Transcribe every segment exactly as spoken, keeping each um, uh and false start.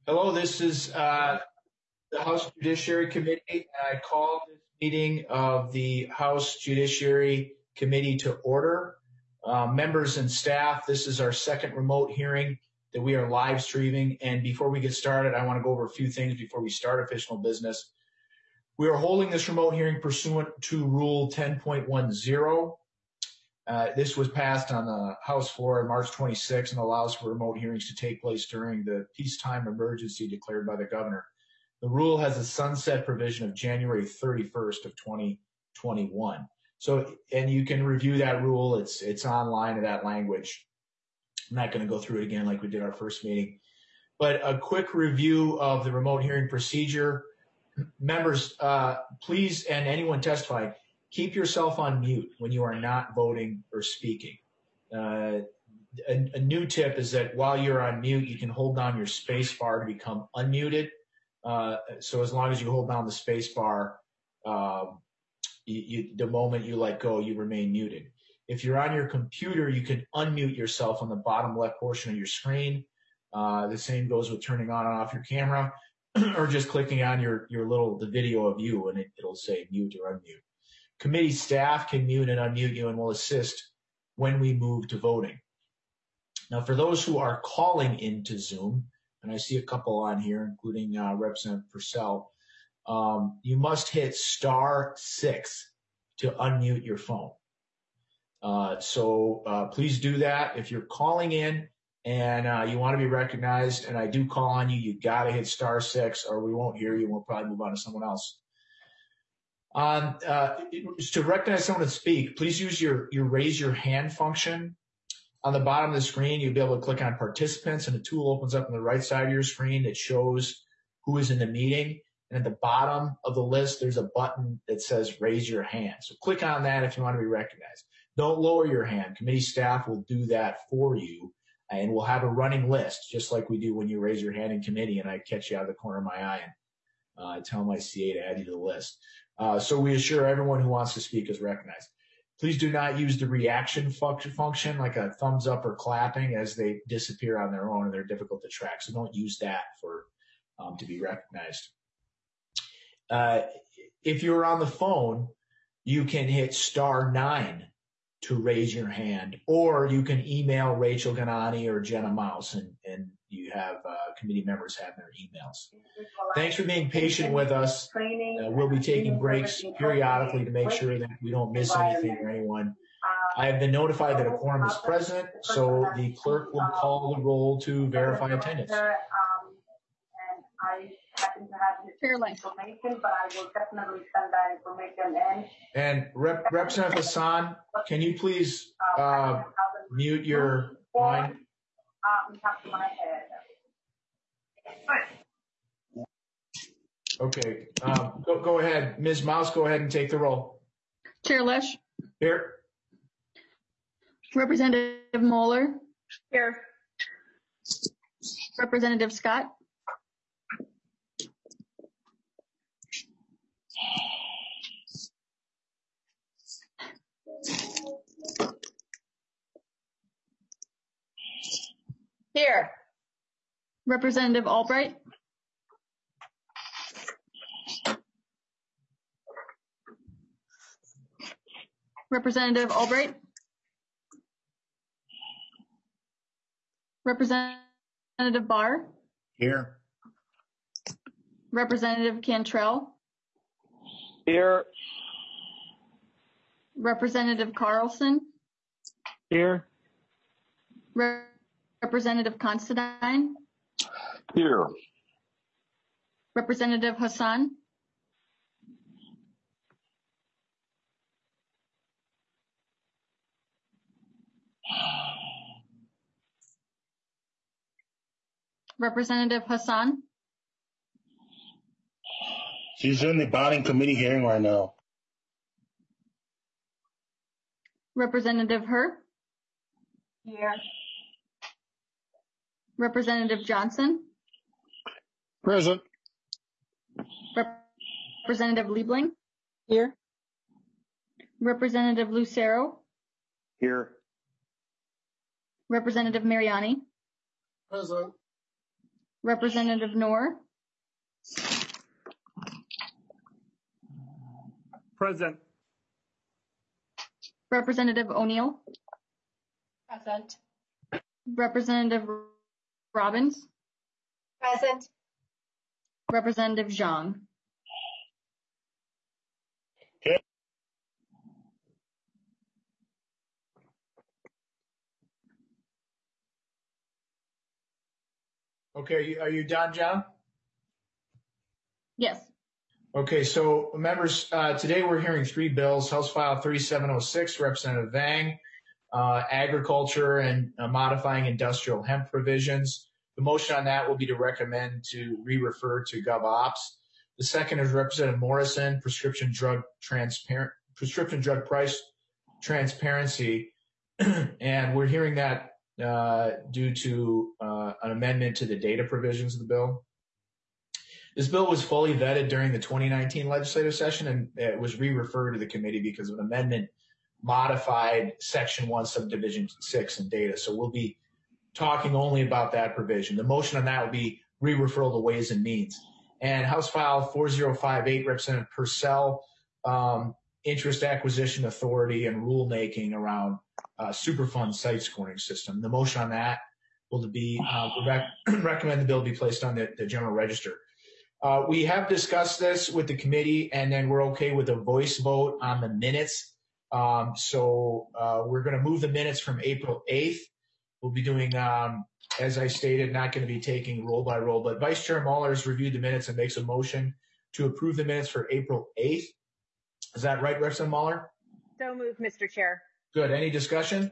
Hello, this is uh, the House Judiciary Committee. I call this meeting of the House Judiciary Committee to order. Uh, members and staff, this is our second remote hearing that we are live streaming. And before we get started, I want to go over a few things before we start official business. We are holding this remote hearing pursuant to Rule ten point ten. Uh, this was passed on the House floor on March twenty-sixth and allows for remote hearings to take place during the peacetime emergency declared by the governor. The rule has a sunset provision of January thirty-first of twenty twenty-one. So, and you can review that rule. It's, it's online in that language. I'm not going to go through it again like we did our first meeting, but a quick review of the remote hearing procedure. Members, uh, please, and anyone testifying, keep yourself on mute when you are not voting or speaking. Uh, a, a new tip is that while you're on mute, you can hold down your space bar to become unmuted. Uh, so as long as you hold down the space bar, um, you, you, the moment you let go, you remain muted. If you're on your computer, you can unmute yourself on the bottom left portion of your screen. Uh, the same goes with turning on and off your camera or just clicking on your, your little, the video of you and it, it'll say mute or unmute. Committee staff can mute and unmute you and will assist when we move to voting. Now, for those who are calling into Zoom, and I see a couple on here, including uh, Representative Purcell, um, you must hit star six to unmute your phone. Uh, so uh, please do that. If you're calling in and uh, you want to be recognized, and I do call on you, you got to hit star six or we won't hear you and we'll probably move on to someone else. On uh, to recognize someone to speak, please use your, your raise your hand function. On the bottom of the screen, you'll be able to click on participants and a tool opens up on the right side of your screen that shows who is in the meeting. And at the bottom of the list, there's a button that says raise your hand. So click on that if you want to be recognized. Don't lower your hand. Committee staff will do that for you. And we'll have a running list, just like we do when you raise your hand in committee and I catch you out of the corner of my eye and uh, I tell my C A to add you to the list. Uh, so we assure everyone who wants to speak is recognized. Please do not use the reaction function like a thumbs up or clapping as they disappear on their own and they're difficult to track. So don't use that for um, to be recognized. Uh, if you're on the phone, you can hit star nine to raise your hand, or you can email Rachel Ganani or Jenna Mouse, and, and you have uh, committee members have their emails. Thanks for being patient with us. Uh, we'll be taking breaks periodically to make sure that we don't miss anything or anyone. I have been notified that a quorum is present, so the clerk will call the roll to verify attendance. Happen to have this information, but I will definitely send that information in. And Rep Representative Hassan, can you please uh, mute your line? Um, top of my head. Okay, um, go, go ahead. Miz Mouse, go ahead and take the roll. Chair Lesh. Here. Representative Moeller. Here. Representative Scott. Here. Representative Albright. Representative Albright. Representative Barr. Here. Representative Cantrell. Here. Representative Carlson. Here. Re Representative Considine. Here. Representative Hassan. Representative Hassan. She's in the bonding committee hearing right now. Representative Herr. Here. Representative Johnson. Present. Rep Representative Liebling. Here. Representative Lucero. Here. Representative Mariani. Present. Representative Noor, Present. Representative O'Neill, Present. Representative Robbins, Present. Representative Zhang. Okay, are you, are you done, John? Yes. Okay, so members, uh, today we're hearing three bills. House File thirty-seven oh six, Representative Vang, uh, agriculture and uh, modifying industrial hemp provisions. The motion on that will be to recommend to re-refer to GovOps. The second is Representative Morrison, prescription drug transparent, prescription drug price transparency. And we're hearing that uh, due to uh, an amendment to the data provisions of the bill. This bill was fully vetted during the twenty nineteen legislative session, and it was re-referred to the committee because of an amendment modified Section one, Subdivision six in data. So we'll be talking only about that provision. The motion on that will be re-referral to Ways and Means. And House File forty fifty-eight, Representative Purcell, um, interest acquisition authority and rulemaking around uh, Superfund site scoring system. The motion on that will be uh, rec- recommend the bill be placed on the, the general register. Uh, we have discussed this with the committee, and then we're okay with a voice vote on the minutes. Um, so uh, we're going to move the minutes from April eighth. We'll be doing, um, as I stated, not going to be taking roll by roll, but Vice Chair Muller has reviewed the minutes and makes a motion to approve the minutes for April eighth. Is that right, Representative Muller? So moved, Mister Chair. Good. Any discussion?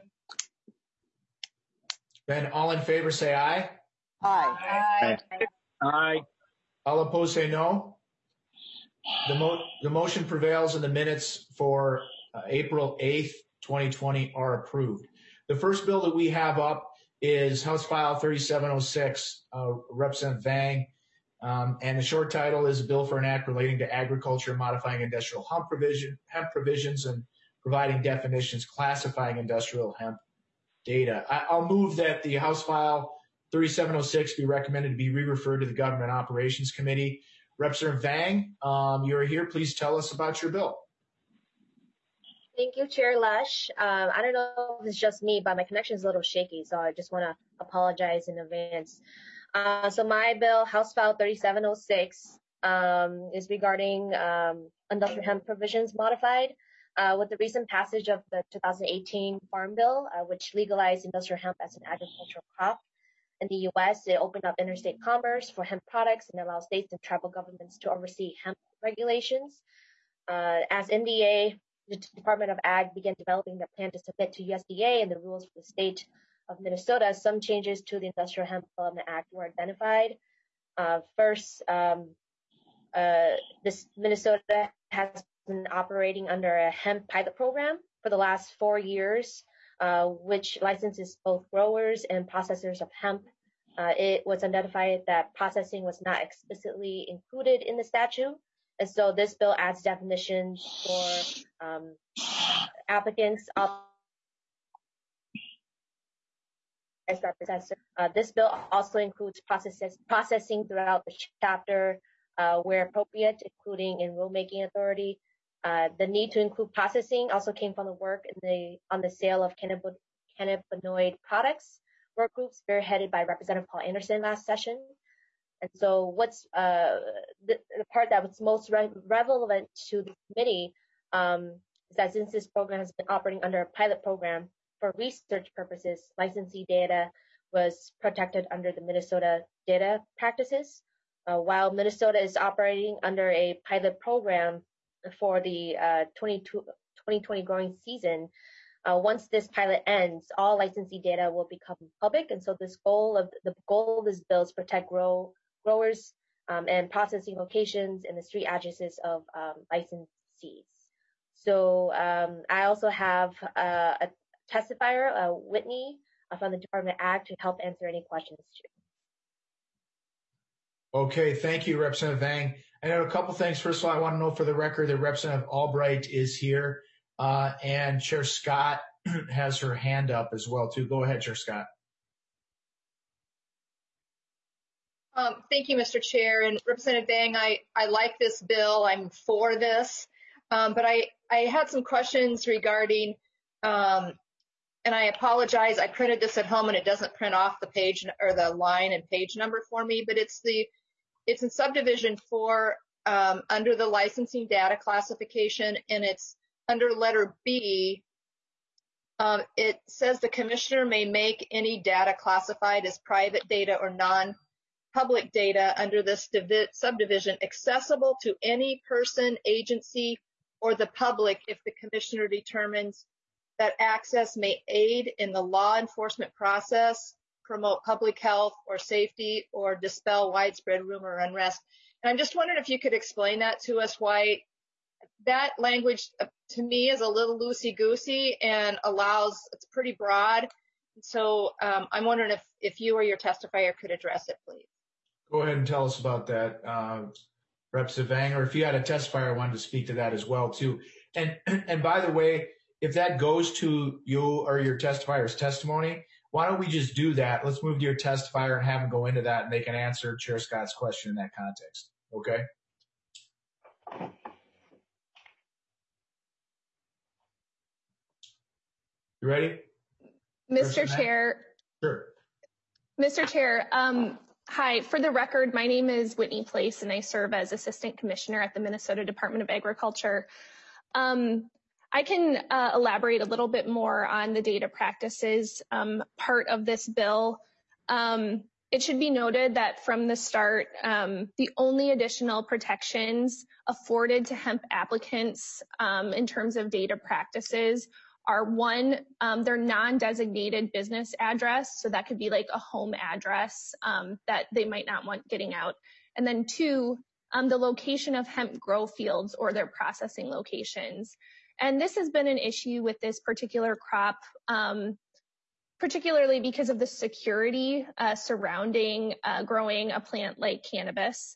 Then all in favor say aye. Aye. Aye. Aye. All opposed say no. The, mo- the motion prevails and the minutes for uh, April eighth, twenty twenty are approved. The first bill that we have up is House File thirty-seven oh six, uh, Representative Vang, um, and the short title is a bill for an act relating to agriculture, modifying industrial hemp, provision, hemp provisions and providing definitions, classifying industrial hemp data. I- I'll move that the House File thirty-seven oh six be recommended to be re-referred to the Government Operations Committee. Representative Vang, um, you're here. Please tell us about your bill. Thank you, Chair Lush. Um, I don't know if it's just me, but my connection is a little shaky, so I just want to apologize in advance. Uh, so my bill, House File thirty-seven oh six, um, is regarding um, industrial hemp provisions modified. Uh, with the recent passage of the two thousand eighteen Farm Bill, uh, which legalized industrial hemp as an agricultural crop. In the U S, it opened up interstate commerce for hemp products and allowed states and tribal governments to oversee hemp regulations. Uh, as N D A, the Department of Ag began developing their plan to submit to U S D A and the rules for the state of Minnesota, some changes to the Industrial Hemp Development Act were identified. Uh, first, um, uh, this Minnesota has been operating under a hemp pilot program for the last four years, uh, which licenses both growers and processors of hemp. Uh, it was identified that processing was not explicitly included in the statute. And so this bill adds definitions for um, applicants of as processor. Uh, this bill also includes processes, processing throughout the chapter uh, where appropriate, including in rulemaking authority. Uh, the need to include processing also came from the work in the on the sale of cannab- cannabinoid products work group spearheaded by Representative Paul Anderson last session. And so what's uh, the, the part that was most re- relevant to the committee um, is that since this program has been operating under a pilot program for research purposes, licensee data was protected under the Minnesota data practices. Uh, while Minnesota is operating under a pilot program for the uh, twenty twenty growing season, Uh, once this pilot ends, all licensee data will become public, and so this goal of the goal of this bill is protect grow, growers um, and processing locations and the street addresses of um, licensees. So um, I also have uh, a testifier, uh, Whitney, uh, from the Department of Ag to help answer any questions too. Okay, thank you, Representative Vang. I know a couple things. First of all, I want to know for the record that Representative Albright is here. Uh, and Chair Scott has her hand up as well, too. Go ahead, Chair Scott. Um, thank you, Mister Chair. And Representative Vang, I, I like this bill. I'm for this. Um, but I, I had some questions regarding, um, and I apologize, I printed this at home and it doesn't print off the page or the line and page number for me, but it's the, it's in subdivision four, um, under the licensing data classification, and it's under letter B. Um, it says the commissioner may make any data classified as private data or non-public data under this divi- subdivision accessible to any person, agency, or the public if the commissioner determines that access may aid in the law enforcement process, promote public health or safety, or dispel widespread rumor or unrest. And I'm just wondering if you could explain that to us, why that language uh, to me is a little loosey-goosey and allows, it's pretty broad. So um, I'm wondering if, if you or your testifier could address it, please. Go ahead and tell us about that, uh, Representative Vang, or if you had a testifier who wanted to speak to that as well, too. And, and by the way, if that goes to you or your testifier's testimony, why don't we just do that? Let's move to your testifier and have them go into that, and they can answer Chair Scott's question in that context. Okay? You ready? Mister Chair. Sure. Mister Chair, um, hi. For the record, my name is Whitney Place, and I serve as Assistant Commissioner at the Minnesota Department of Agriculture. Um, I can uh, elaborate a little bit more on the data practices um, part of this bill. Um, it should be noted that from the start, um, the only additional protections afforded to hemp applicants um, in terms of data practices are one, um, their non-designated business address. So that could be like a home address um, that they might not want getting out. And then two, um, the location of hemp grow fields or their processing locations. And this has been an issue with this particular crop, um, particularly because of the security uh, surrounding uh, growing a plant like cannabis.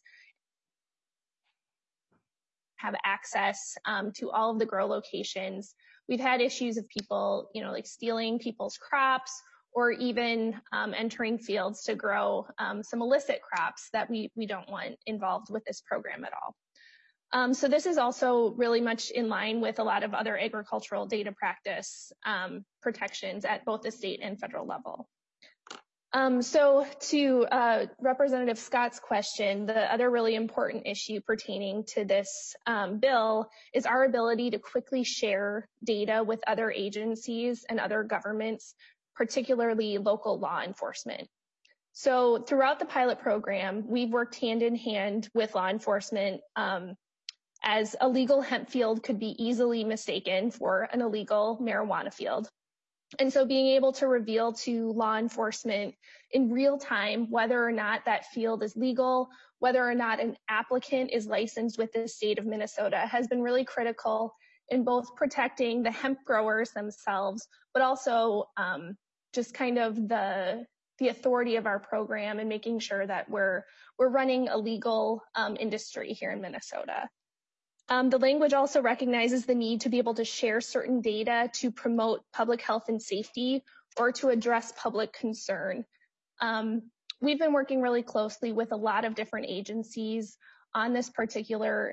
Have access um, to all of the grow locations. We've had issues of people, you know, like stealing people's crops or even um, entering fields to grow um, some illicit crops that we, we don't want involved with this program at all. Um, so this is also really much in line with a lot of other agricultural data practice um, protections at both the state and federal level. Um, so to uh, Representative Scott's question, the other really important issue pertaining to this um, bill is our ability to quickly share data with other agencies and other governments, particularly local law enforcement. So throughout the pilot program, we've worked hand in hand with law enforcement um, as a legal hemp field could be easily mistaken for an illegal marijuana field. And so being able to reveal to law enforcement in real time whether or not that field is legal, whether or not an applicant is licensed with the state of Minnesota has been really critical in both protecting the hemp growers themselves, but also um, just kind of the the authority of our program and making sure that we're we're running a legal um, industry here in Minnesota. Um, the language also recognizes the need to be able to share certain data to promote public health and safety or to address public concern. Um, we've been working really closely with a lot of different agencies on this particular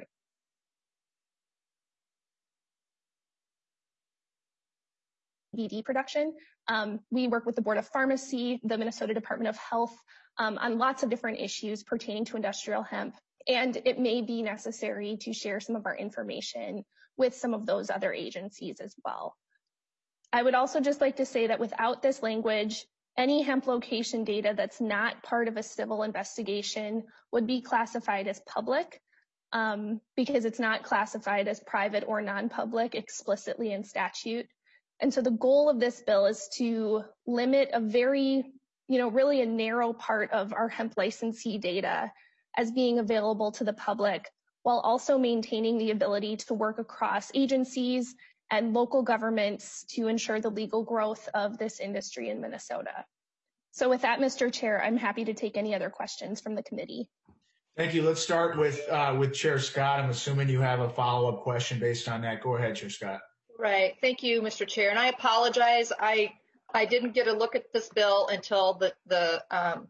B D production. Um, we work with the Board of Pharmacy, the Minnesota Department of Health um, on lots of different issues pertaining to industrial hemp. And it may be necessary to share some of our information with some of those other agencies as well. I would also just like to say that without this language, any hemp location data that's not part of a civil investigation would be classified as public um, because it's not classified as private or non-public explicitly in statute. And so the goal of this bill is to limit a very, you know, really a narrow part of our hemp licensee data as being available to the public, while also maintaining the ability to work across agencies and local governments to ensure the legal growth of this industry in Minnesota. So with that, Mister Chair, I'm happy to take any other questions from the committee. Thank you. Let's start with uh, with Chair Scott. I'm assuming you have a follow-up question based on that. Go ahead, Chair Scott. Right. Thank you, Mister Chair. And I apologize. I I didn't get a look at this bill until the the um,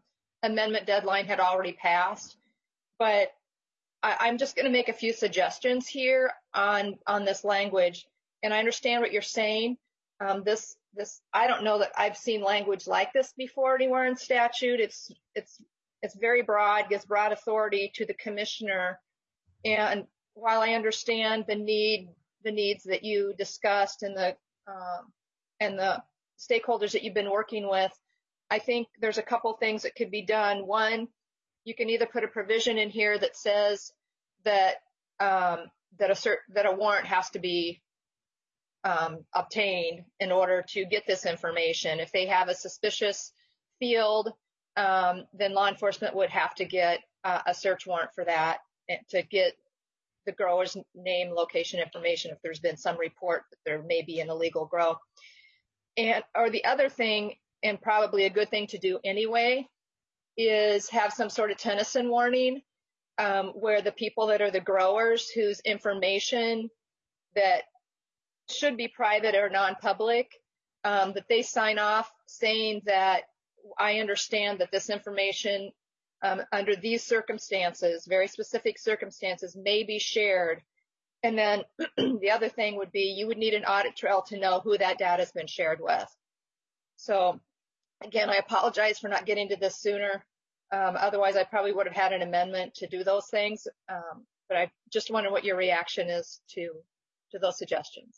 amendment deadline had already passed. But I, I'm just going to make a few suggestions here on, on this language. And I understand what you're saying. Um, this, this, I don't know that I've seen language like this before anywhere in statute. It's, it's, it's very broad, gives broad authority to the commissioner. And while I understand the need, the needs that you discussed and the, um, and the stakeholders that you've been working with, I think there's a couple things that could be done. One, you can either put a provision in here that says that um, that a cert, that a warrant has to be um, obtained in order to get this information. If they have a suspicious field, um, then law enforcement would have to get uh, a search warrant for that to get the grower's name, location information if there's been some report that there may be an illegal grow. And or the other thing, and probably a good thing to do anyway, is have some sort of Tennyson warning um, where the people that are the growers whose information that should be private or non-public, um, that they sign off saying that I understand that this information um, under these circumstances, very specific circumstances, may be shared. And then the other thing would be you would need an audit trail to know who that data has been shared with. So again, I apologize for not getting to this sooner. Um, otherwise, I probably would have had an amendment to do those things. Um, but I just wonder what your reaction is to, to those suggestions.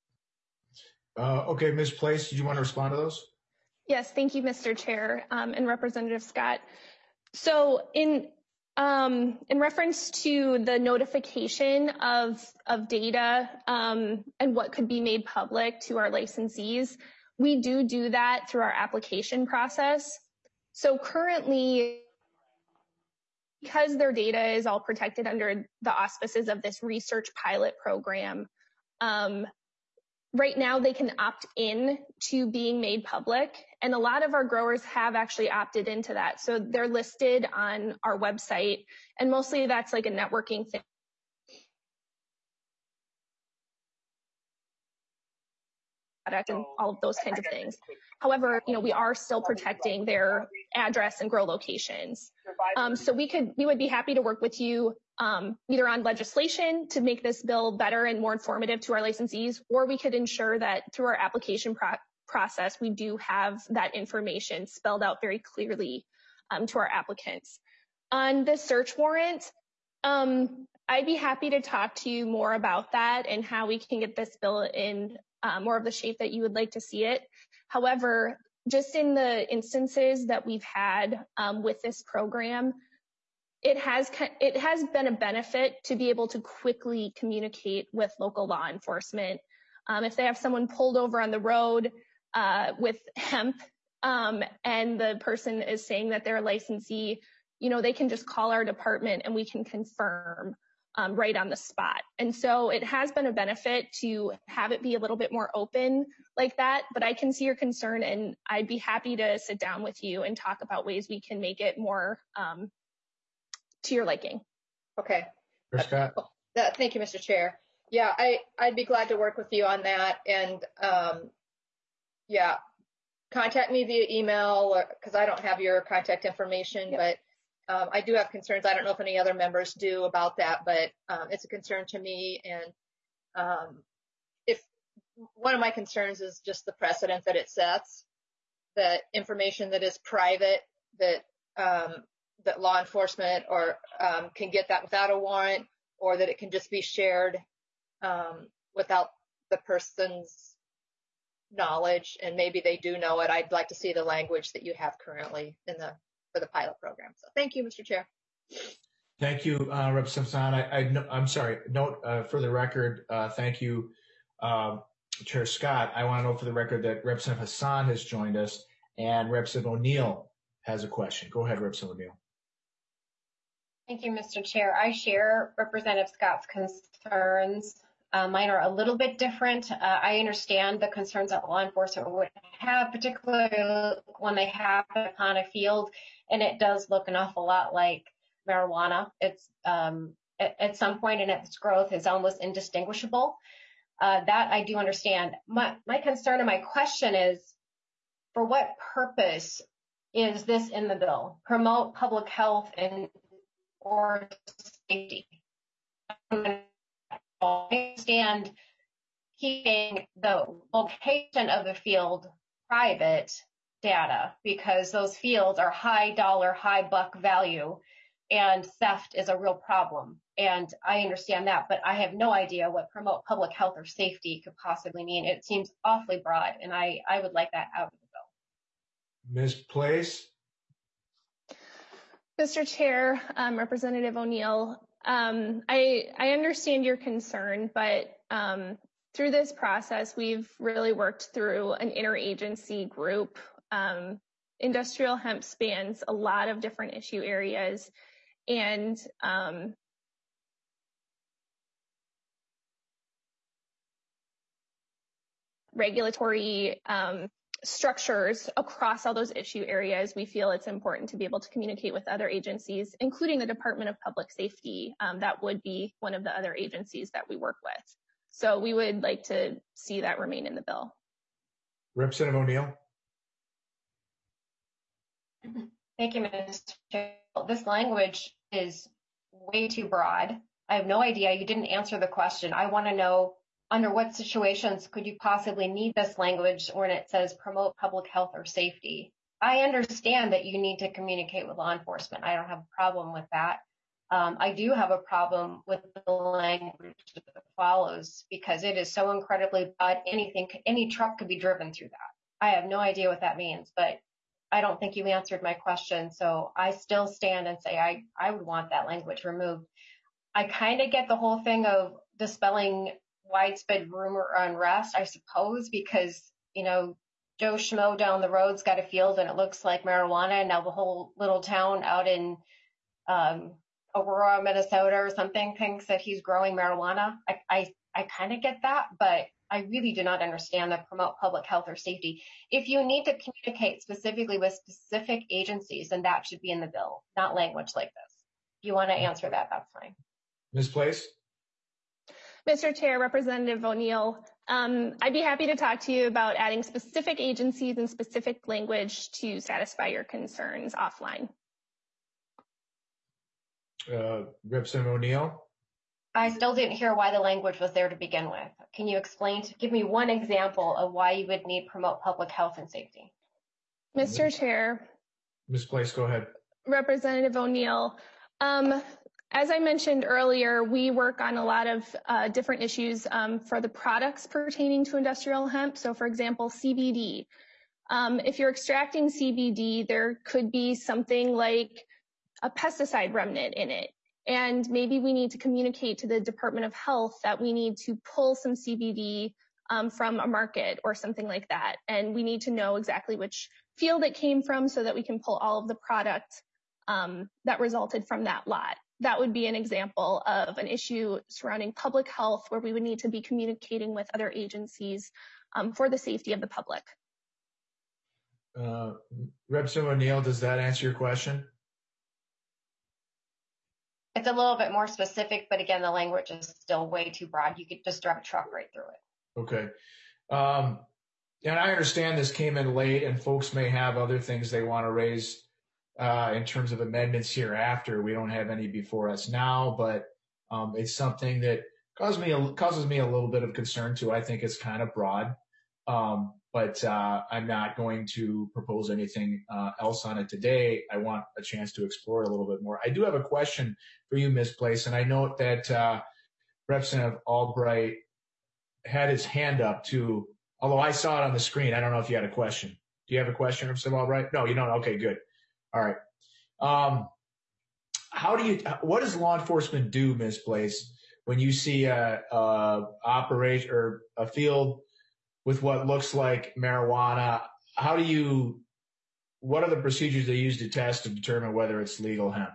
Uh, okay, Miz Place, did you want to respond to those? Yes, thank you, Mister Chair, um, and Representative Scott. So in um, in reference to the notification of, of data um, and what could be made public to our licensees, we do do that through our application process. So currently, because their data is all protected under the auspices of this research pilot program, um, right now they can opt in to being made public. And a lot of our growers have actually opted into that. So they're listed on our website, and mostly that's like a networking thing. And all of those kinds of things. However, you know, we are still protecting their address and grow locations. Um, so we could, we would be happy to work with you um, either on legislation to make this bill better and more informative to our licensees, or we could ensure that through our application pro process, we do have that information spelled out very clearly um, to our applicants. On the search warrant, um, I'd be happy to talk to you more about that and how we can get this bill in Uh, more of the shape that you would like to see it. However, just in the instances that we've had um, with this program, it has it has been a benefit to be able to quickly communicate with local law enforcement. Um, if they have someone pulled over on the road uh, with hemp um, and the person is saying that they're a licensee, you know, they can just call our department and we can confirm Um, right on the spot. And so it has been a benefit to have it be a little bit more open like that, but I can see your concern and I'd be happy to sit down with you and talk about ways we can make it more um, to your liking. Okay. Scott? Uh, thank you, Mister Chair. Yeah, I, I'd be glad to work with you on that. And um, yeah, contact me via email because I don't have your contact information, yep. but Um, I do have concerns. I don't know if any other members do about that, but um, it's a concern to me. And um, if one of my concerns is just the precedent that it sets, that information that is private, that um, that law enforcement or um, can get that without a warrant, or that it can just be shared um, without the person's knowledge, and maybe they do know it. I'd like to see the language that you have currently in the for the pilot program. So thank you, Mister Chair. Thank you, uh, Representative Hassan. I, I, I'm sorry, note uh, for the record, uh, thank you, uh, Chair Scott. I want to note for the record that Representative Hassan has joined us and Representative O'Neill has a question. Go ahead, Representative O'Neill. Thank you, Mister Chair. I share Representative Scott's concerns. Uh, mine are a little bit different. Uh, I understand the concerns that law enforcement would have, particularly when they happen on a field, and it does look an awful lot like marijuana. It's um, at, at some point in its growth is almost indistinguishable. Uh, that I do understand. My, my concern and my question is, for what purpose is this in the bill? Promote public health and or safety. I understand keeping the location of the field private data because those fields are high dollar, high buck value, and theft is a real problem. And I understand that, but I have no idea what promote public health or safety could possibly mean. It seems awfully broad, and I, I would like that out of the bill. Miz Place? Mister Chair, um, Representative O'Neill, um, I, I understand your concern, but um, through this process, we've really worked through an interagency group. Um, industrial hemp spans a lot of different issue areas, and um, regulatory um, structures across all those issue areas. We feel it's important to be able to communicate with other agencies, including the Department of Public Safety. Um, that would be one of the other agencies that we work with. So we would like to see that remain in the bill. Representative O'Neill? Thank you, Mister Chair. This language is way too broad. I have no idea. You didn't answer the question. I want to know under what situations could you possibly need this language when it says promote public health or safety? I understand that you need to communicate with law enforcement. I don't have a problem with that. Um, I do have a problem with the language that follows because it is so incredibly broad. Anything, any truck could be driven through that. I have no idea what that means, but I don't think you answered my question. So I still stand and say I, I would want that language removed. I kind of get the whole thing of dispelling widespread rumor or unrest, I suppose, because, you know, Joe Schmo down the road's got a field and it looks like marijuana, and now the whole little town out in um, Aurora, Minnesota or something thinks that he's growing marijuana. I, I, I kind of get that, but I really do not understand the promote public health or safety. If you need to communicate specifically with specific agencies, then that should be in the bill, not language like this. If you want to answer that, that's fine. Miz Place? Mister Chair, Representative O'Neill, um, I'd be happy to talk to you about adding specific agencies and specific language to satisfy your concerns offline. Uh, Representative O'Neill? I still didn't hear why the language was there to begin with. Can you explain, to give me one example of why you would need promote public health and safety? Mister Miz Chair. Miz Place, go ahead. Representative O'Neill, um, as I mentioned earlier, we work on a lot of uh, different issues um, for the products pertaining to industrial hemp. So for example, C B D. Um, if you're extracting C B D, there could be something like a pesticide remnant in it. And maybe we need to communicate to the Department of Health that we need to pull some C B D um, from a market or something like that. And we need to know exactly which field it came from so that we can pull all of the product um, that resulted from that lot. That would be an example of an issue surrounding public health where we would need to be communicating with other agencies um, for the safety of the public. Uh, Representative O'Neill, does that answer your question? It's a little bit more specific, but again, the language is still way too broad. You could just drive a truck right through it. Okay. Um, and I understand this came in late and folks may have other things they want to raise uh, in terms of amendments hereafter. We don't have any before us now, but um, it's something that causes me, a, causes me a little bit of concern too. I think it's kind of broad, um, but uh, I'm not going to propose anything uh, else on it today. I want a chance to explore it a little bit more. I do have a question for you, Miz Place, and I note that uh, Representative Albright had his hand up too, although I saw it on the screen. I don't know if you had a question. Do you have a question, Representative Albright? No, you don't. Okay, good. All right. Um, how do you, what does law enforcement do, Miz Place, when you see a, a operation or a field with what looks like marijuana? How do you, what are the procedures they use to test to determine whether it's legal hemp?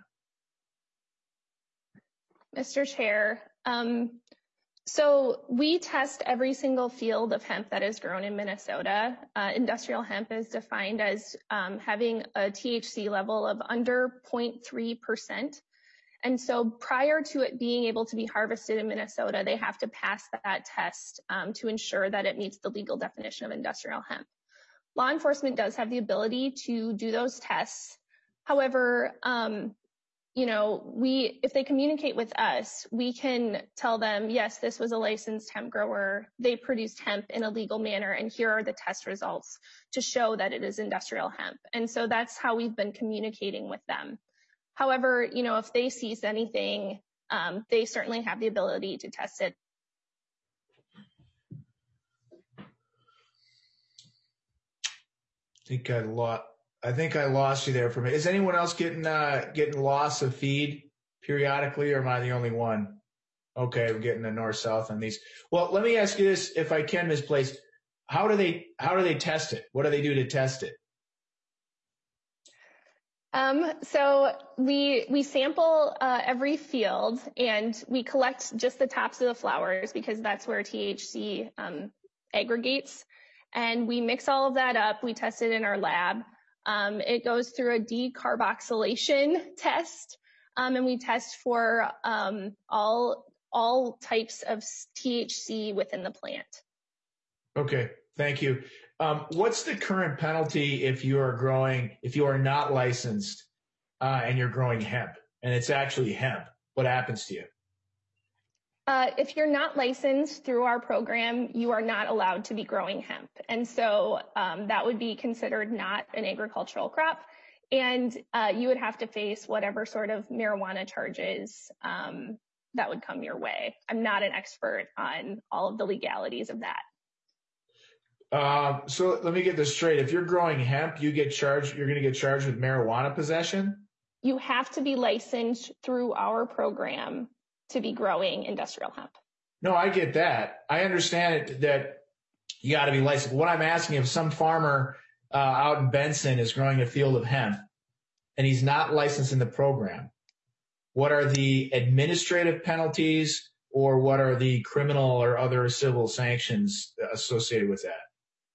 Mister Chair, um, so we test every single field of hemp that is grown in Minnesota. Uh, industrial hemp is defined as um, having a T H C level of under zero point three percent. And so prior to it being able to be harvested in Minnesota, they have to pass that test um, to ensure that it meets the legal definition of industrial hemp. law enforcement does have the ability to do those tests. However, um, you know, we, if they communicate with us, we can tell them, yes, this was a licensed hemp grower. They produced hemp in a legal manner, and here are the test results to show that it is industrial hemp. And so that's how we've been communicating with them. However, you know, if they seize anything, um, they certainly have the ability to test it. I think I lost. I think I lost you there for a minute. Is anyone else getting uh, getting loss of feed periodically, or am I the only one? Okay, we're getting the north-south on these. Well, let me ask you this, if I can, Miz Place. How do they how do they test it? What do they do to test it? Um, so we we sample uh, every field, and we collect just the tops of the flowers because that's where T H C um, aggregates. And we mix all of that up. We test it in our lab. Um, it goes through a decarboxylation test, um, and we test for um, all all types of T H C within the plant. Okay, thank you. Um, what's the current penalty if you are growing, if you are not licensed uh, and you're growing hemp, and it's actually hemp? What happens to you? Uh, if you're not licensed through our program, you are not allowed to be growing hemp. And so um, that would be considered not an agricultural crop. And uh, you would have to face whatever sort of marijuana charges um, that would come your way. I'm not an expert on all of the legalities of that. Um, so let me get this straight. If you're growing hemp, you get charged, you're going to get charged with marijuana possession? You have to be licensed through our program to be growing industrial hemp. No, I get that. I understand it, that you got to be licensed. What I'm asking, if some farmer uh, out in Benson is growing a field of hemp and he's not licensed in the program, what are the administrative penalties, or what are the criminal or other civil sanctions associated with that?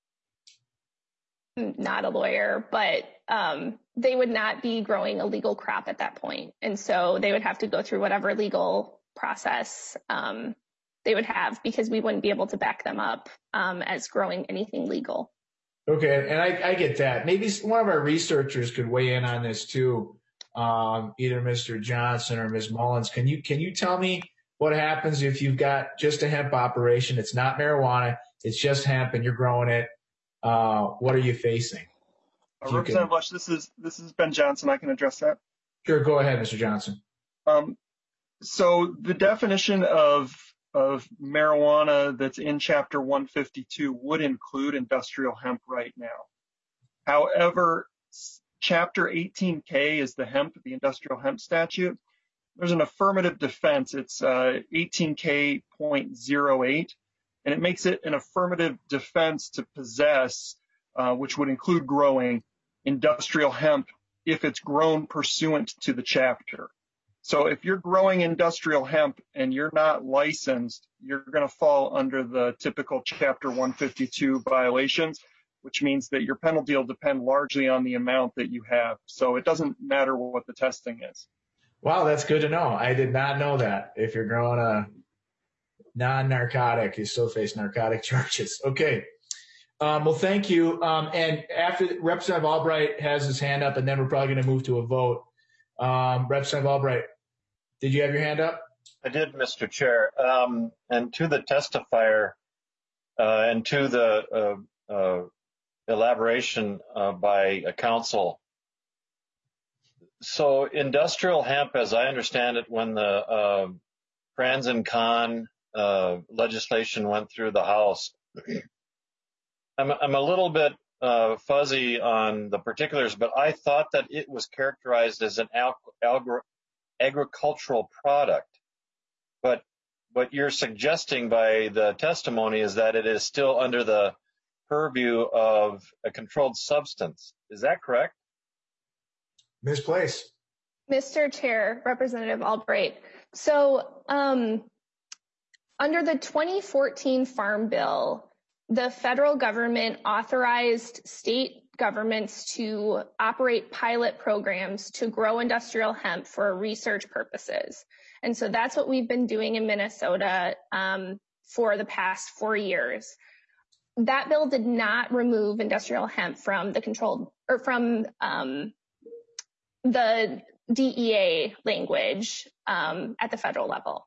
I'm not a lawyer, but um, they would not be growing a legal crop at that point. And so they would have to go through whatever legal process um, they would have, because we wouldn't be able to back them up um, as growing anything legal. Okay, and I, I get that. Maybe one of our researchers could weigh in on this too, um, either Mister Johnson or Miz Mullins. Can you can you tell me what happens if you've got just a hemp operation? It's not marijuana, it's just hemp, and you're growing it. Uh, what are you facing? Uh, Representative Lush, this is this is Ben Johnson. I can address that. Sure, go ahead, Mister Johnson. Um, so the definition of of marijuana that's in Chapter one fifty-two would include industrial hemp right now. However, Chapter eighteen K is the hemp, the industrial hemp statute. There's an affirmative defense. It's uh, eighteen K point oh eight, and it makes it an affirmative defense to possess, uh, which would include growing industrial hemp if it's grown pursuant to the chapter. So if you're growing industrial hemp and you're not licensed, you're going to fall under the typical Chapter one fifty-two violations, which means that your penalty will depend largely on the amount that you have. So it doesn't matter what the testing is. Wow, that's good to know. I did not know that. If you're growing a non-narcotic, you still face narcotic charges. Okay. Um, well, thank you. Um, and after Representative Albright has his hand up, and then we're probably going to move to a vote. Um, Representative Albright, did you have your hand up? I did, Mister Chair. Um, and to the testifier uh, and to the uh, uh, elaboration uh, by a counsel. So industrial hemp, as I understand it, when the uh, Franzen-Kahn uh, legislation went through the House, I'm, I'm a little bit uh, fuzzy on the particulars, but I thought that it was characterized as an agri- agricultural product. But what you're suggesting by the testimony is that it is still under the purview of a controlled substance. Is that correct? Miz Place. Mister Chair, Representative Albright. So um, under the twenty fourteen Farm Bill, the federal government authorized state governments to operate pilot programs to grow industrial hemp for research purposes. And so that's what we've been doing in Minnesota um, for the past four years. that bill did not remove industrial hemp from the controlled or from um, the D E A language um, at the federal level.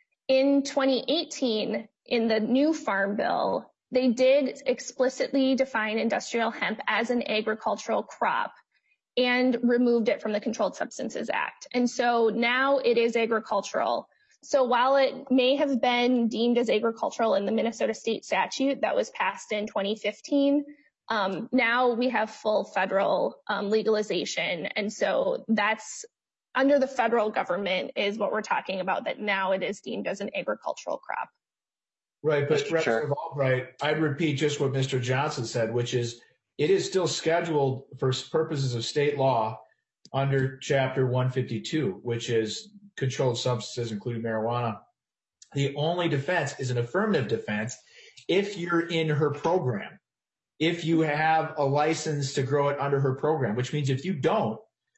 In twenty eighteen, in the new Farm Bill, they did explicitly define industrial hemp as an agricultural crop and removed it from the Controlled Substances Act. And so now it is agricultural. So while it may have been deemed as agricultural in the Minnesota state statute that was passed in twenty fifteen, um, now we have full federal um, legalization. And so that's under the federal government is what we're talking about, that now it is deemed as an agricultural crop. Right, but Representative Albright, I'd repeat just what Mister Johnson said, which is it is still scheduled for purposes of state law under Chapter one fifty-two, which is controlled substances, including marijuana. The only defense is an affirmative defense if you're in her program, if you have a license to grow it under her program, which means if you don't,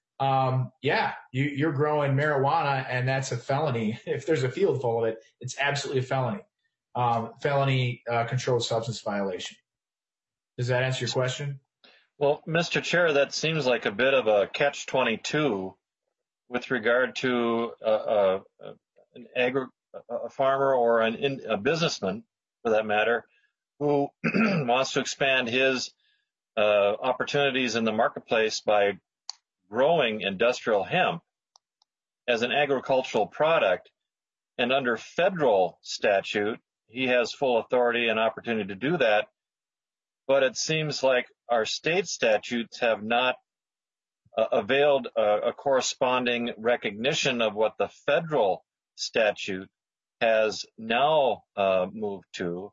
um, yeah, you, you're growing marijuana, and that's a felony. If there's a field full of it, it's absolutely a felony. Um, felony uh, controlled substance violation. Does that answer your question? Well, Mister Chair, that seems like a bit of a catch twenty-two with regard to uh, uh, an agri- a farmer or an in, a businessman, for that matter, who wants to expand his uh, opportunities in the marketplace by growing industrial hemp as an agricultural product. And under federal statute, he has full authority and opportunity to do that. But it seems like our state statutes have not uh, availed a, a corresponding recognition of what the federal statute has now uh, moved to.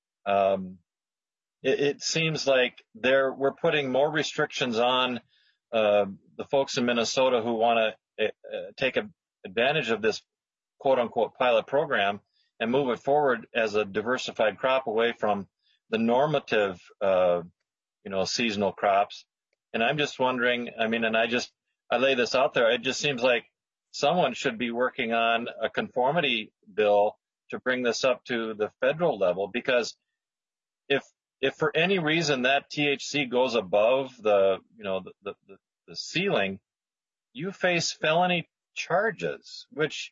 Um, it, it seems like there we're putting more restrictions on uh, the folks in Minnesota who want to uh, take a, advantage of this quote-unquote pilot program and move it forward as a diversified crop away from the normative, uh, you know, seasonal crops. And I'm just wondering, I mean, and I just, I lay this out there, it just seems like someone should be working on a conformity bill to bring this up to the federal level, because if, if for any reason that T H C goes above the, you know, the, the, the ceiling, you face felony charges, which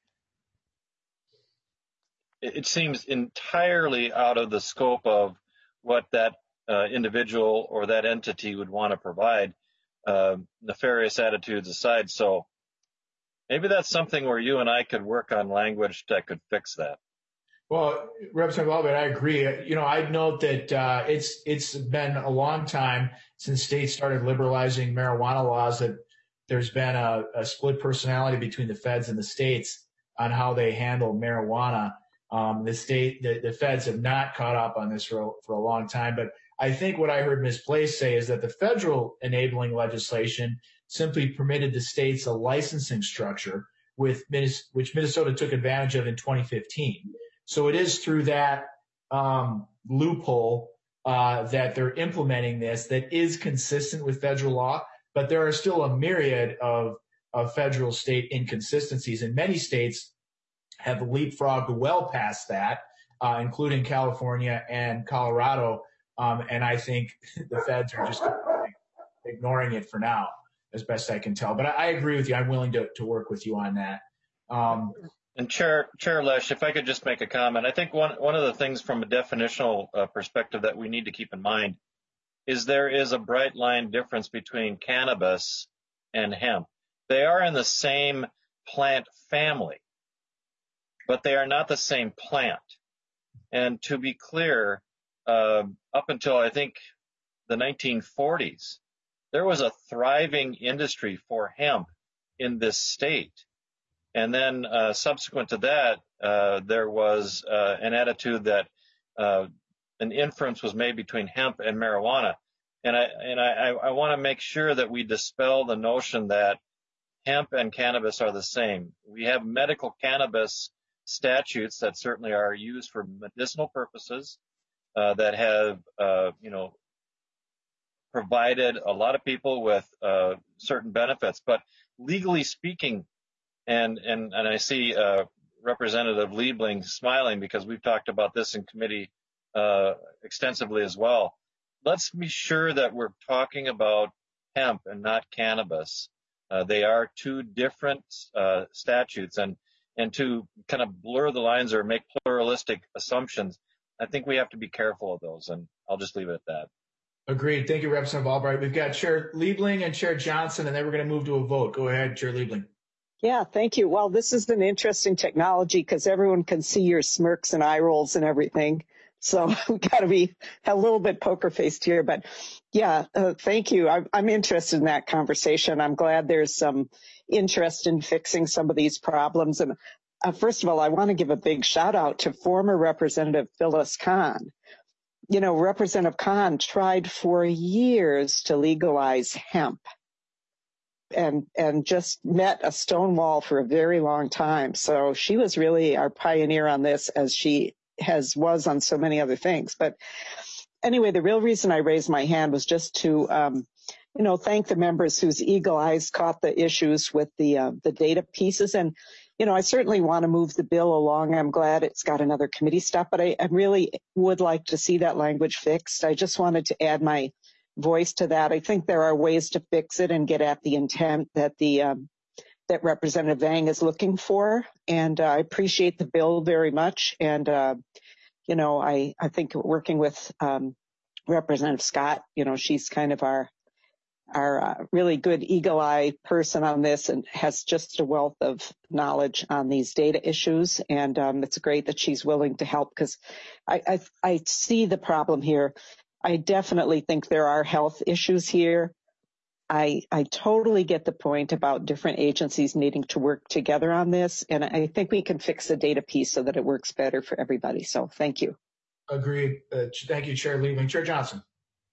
it seems entirely out of the scope of what that uh, individual or that entity would want to provide, uh, nefarious attitudes aside. So maybe that's something where you and I could work on language that could fix that. Well, Representative Albright, I agree. You know, I'd note that uh, it's it's been a long time since states started liberalizing marijuana laws that there's been a, a split personality between the feds and the states on how they handle marijuana. Um, the state, the, the feds have not caught up on this for, for a long time. But I think what I heard Miz Place say is that the federal enabling legislation simply permitted the states a licensing structure with which Minnesota took advantage of in twenty fifteen. So it is through that um, loophole uh, that they're implementing this that is consistent with federal law. But there are still a myriad of, of federal state inconsistencies, and many states have leapfrogged well past that, uh, including California and Colorado. Um, and I think the feds are just ignoring it for now, as best I can tell. But I, I agree with you. I'm willing to, to work with you on that. Um, and Chair, Chair Lesch, if I could just make a comment, I think one, one of the things from a definitional uh, perspective that we need to keep in mind is there is a bright line difference between cannabis and hemp. They are in the same plant family, but they are not the same plant. And to be clear, uh, up until I think the nineteen forties, there was a thriving industry for hemp in this state. And then uh, subsequent to that, uh, there was uh, an attitude that uh, an inference was made between hemp and marijuana. And I, and I, I want to make sure that we dispel the notion that hemp and cannabis are the same. We have medical cannabis statutes that certainly are used for medicinal purposes, uh, that have, uh, you know, provided a lot of people with uh, certain benefits. But legally speaking, and and and I see uh, Representative Liebling smiling because we've talked about this in committee uh, extensively as well. Let's be sure that we're talking about hemp and not cannabis. Uh, they are two different uh, statutes, and and to kind of blur the lines or make pluralistic assumptions, I think we have to be careful of those, and I'll just leave it at that. Agreed. Thank you, Representative Albright. We've got Chair Liebling and Chair Johnson, and then we're going to move to a vote. Go ahead, Chair Liebling. Yeah, thank you. Well, this is an interesting technology because everyone can see your smirks and eye rolls and everything. So we've got to be a little bit poker faced here. But yeah, uh, thank you. I, I'm interested in that conversation. I'm glad there's some interest in fixing some of these problems. And uh, first of all, I want to give a big shout out to former Representative Phyllis Kahn. You know, Representative Kahn tried for years to legalize hemp and and just met a stone wall for a very long time. So she was really our pioneer on this, as she has was on so many other things. But anyway, the real reason I raised my hand was just to, um, you know, thank the members whose eagle eyes caught the issues with the uh, the data pieces. And, you know, I certainly want to move the bill along. I'm glad it's got another committee step, but I, I really would like to see that language fixed. I just wanted to add my voice to that. I think there are ways to fix it and get at the intent that the um, that Representative Vang is looking for. And uh, I appreciate the bill very much. And, uh, you know, I, I think working with um, Representative Scott, you know, she's kind of our our uh, really good eagle eye person on this and has just a wealth of knowledge on these data issues. And um, it's great that she's willing to help because I, I, I see the problem here. I definitely think there are health issues here. I, I totally get the point about different agencies needing to work together on this. And I think we can fix the data piece so that it works better for everybody. So thank you. Agreed. Uh, thank you, Chair Liebling. Chair Johnson.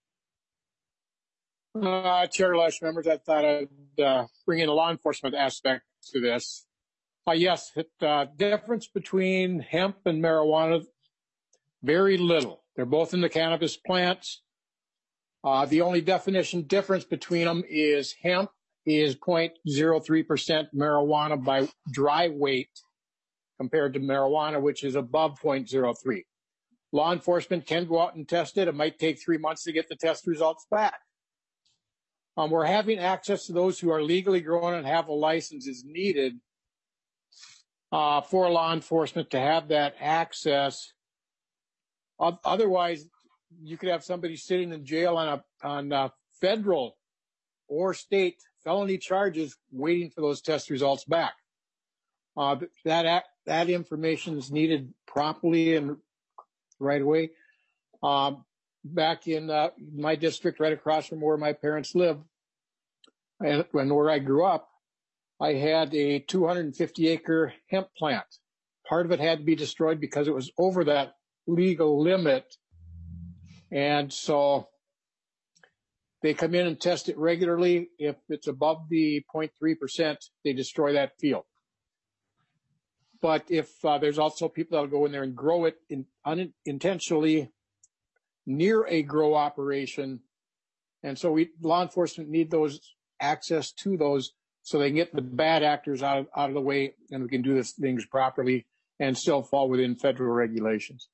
Uh, Chair Lesh, members, I thought I'd uh, bring in a law enforcement aspect to this. Uh, yes, the uh, difference between hemp and marijuana, very little. They're both in the cannabis plants. Uh, the only definition difference between them is hemp is zero point zero three percent marijuana by dry weight compared to marijuana, which is above zero point zero three. Law enforcement can go out and test it. It might take three months to get the test results back. Um, we're having access to those who are legally growing and have a license is needed uh, for law enforcement to have that access. Otherwise, you could have somebody sitting in jail on a on a federal or state felony charges, waiting for those test results back. Uh, that that information is needed promptly and right away. Um, back in uh, my district, right across from where my parents live, and when where I grew up, I had a two hundred fifty acre hemp plant. Part of it had to be destroyed because it was over that legal limit. And so they come in and test it regularly. If it's above the zero point three percent, they destroy that field. But if uh, there's also people that'll go in there and grow it in, unintentionally near a grow operation. And so we, law enforcement need those access to those so they can get the bad actors out of, out of the way, and we can do these things properly and still fall within federal regulations.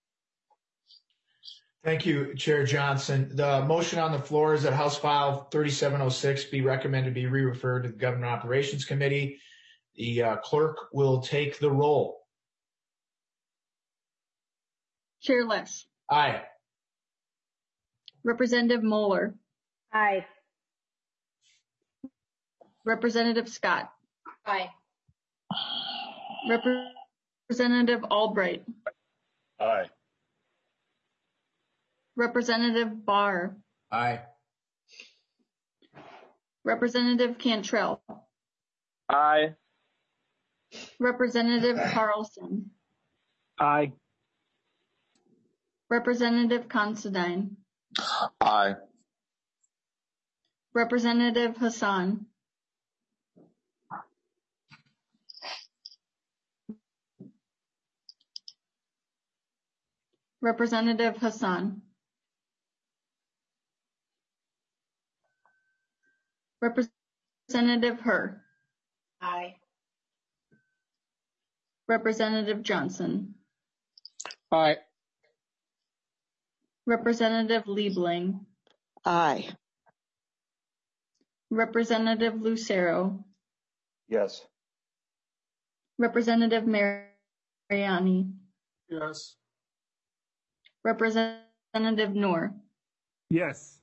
Thank you, Chair Johnson. The motion on the floor is that House File thirty-seven oh six be recommended to be re-referred to the Government Operations Committee. The uh, clerk will take the roll. Chair Lesh. Aye. Representative Moeller. Aye. Representative Scott. Aye. Representative Albright. Aye. Representative Barr. Aye. Representative Cantrell. Aye. Representative Carlson. Aye. Representative Considine. Aye. Representative Hassan. Representative Hassan. Representative Herr. Aye. Representative Johnson. Aye. Representative Liebling, Aye. Representative Lucero, Yes. Representative Mariani, Yes. Representative Noor, Yes.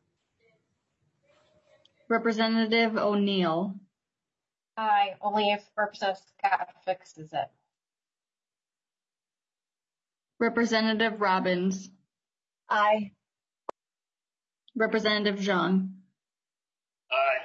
Representative O'Neill, Aye, only if Representative Scott fixes it. Representative Robbins, Aye. Representative Zhang. Aye.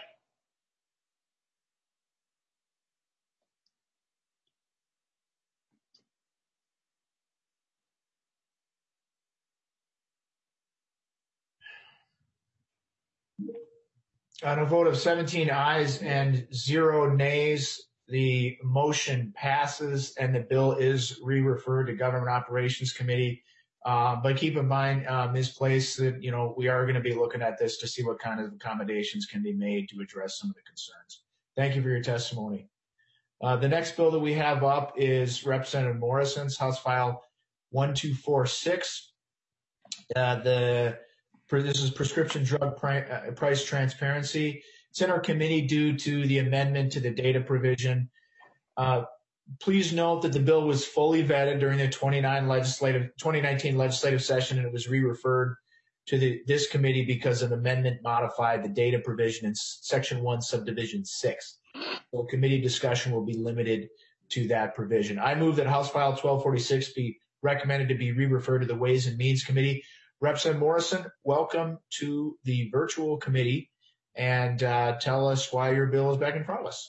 On a vote of seventeen ayes and zero nays, the motion passes and the bill is re-referred to Government Operations Committee. Uh, but keep in mind, uh, Miz Place, that, you know, we are going to be looking at this to see what kind of accommodations can be made to address some of the concerns. Thank you for your testimony. Uh, the next bill that we have up is Representative Morrison's House File one two four six. Uh, the This is prescription drug pri- uh, price transparency. It's in our committee due to the amendment to the data provision. Uh, please note that the bill was fully vetted during the twenty-nine legislative, twenty nineteen legislative session, and it was re-referred to the, this committee because an amendment modified the data provision in Section one, Subdivision six. So committee discussion will be limited to that provision. I move that House File twelve forty-six be recommended to be re-referred to the Ways and Means Committee. Representative Morrison, welcome to the virtual committee, and uh, tell us why your bill is back in front of us.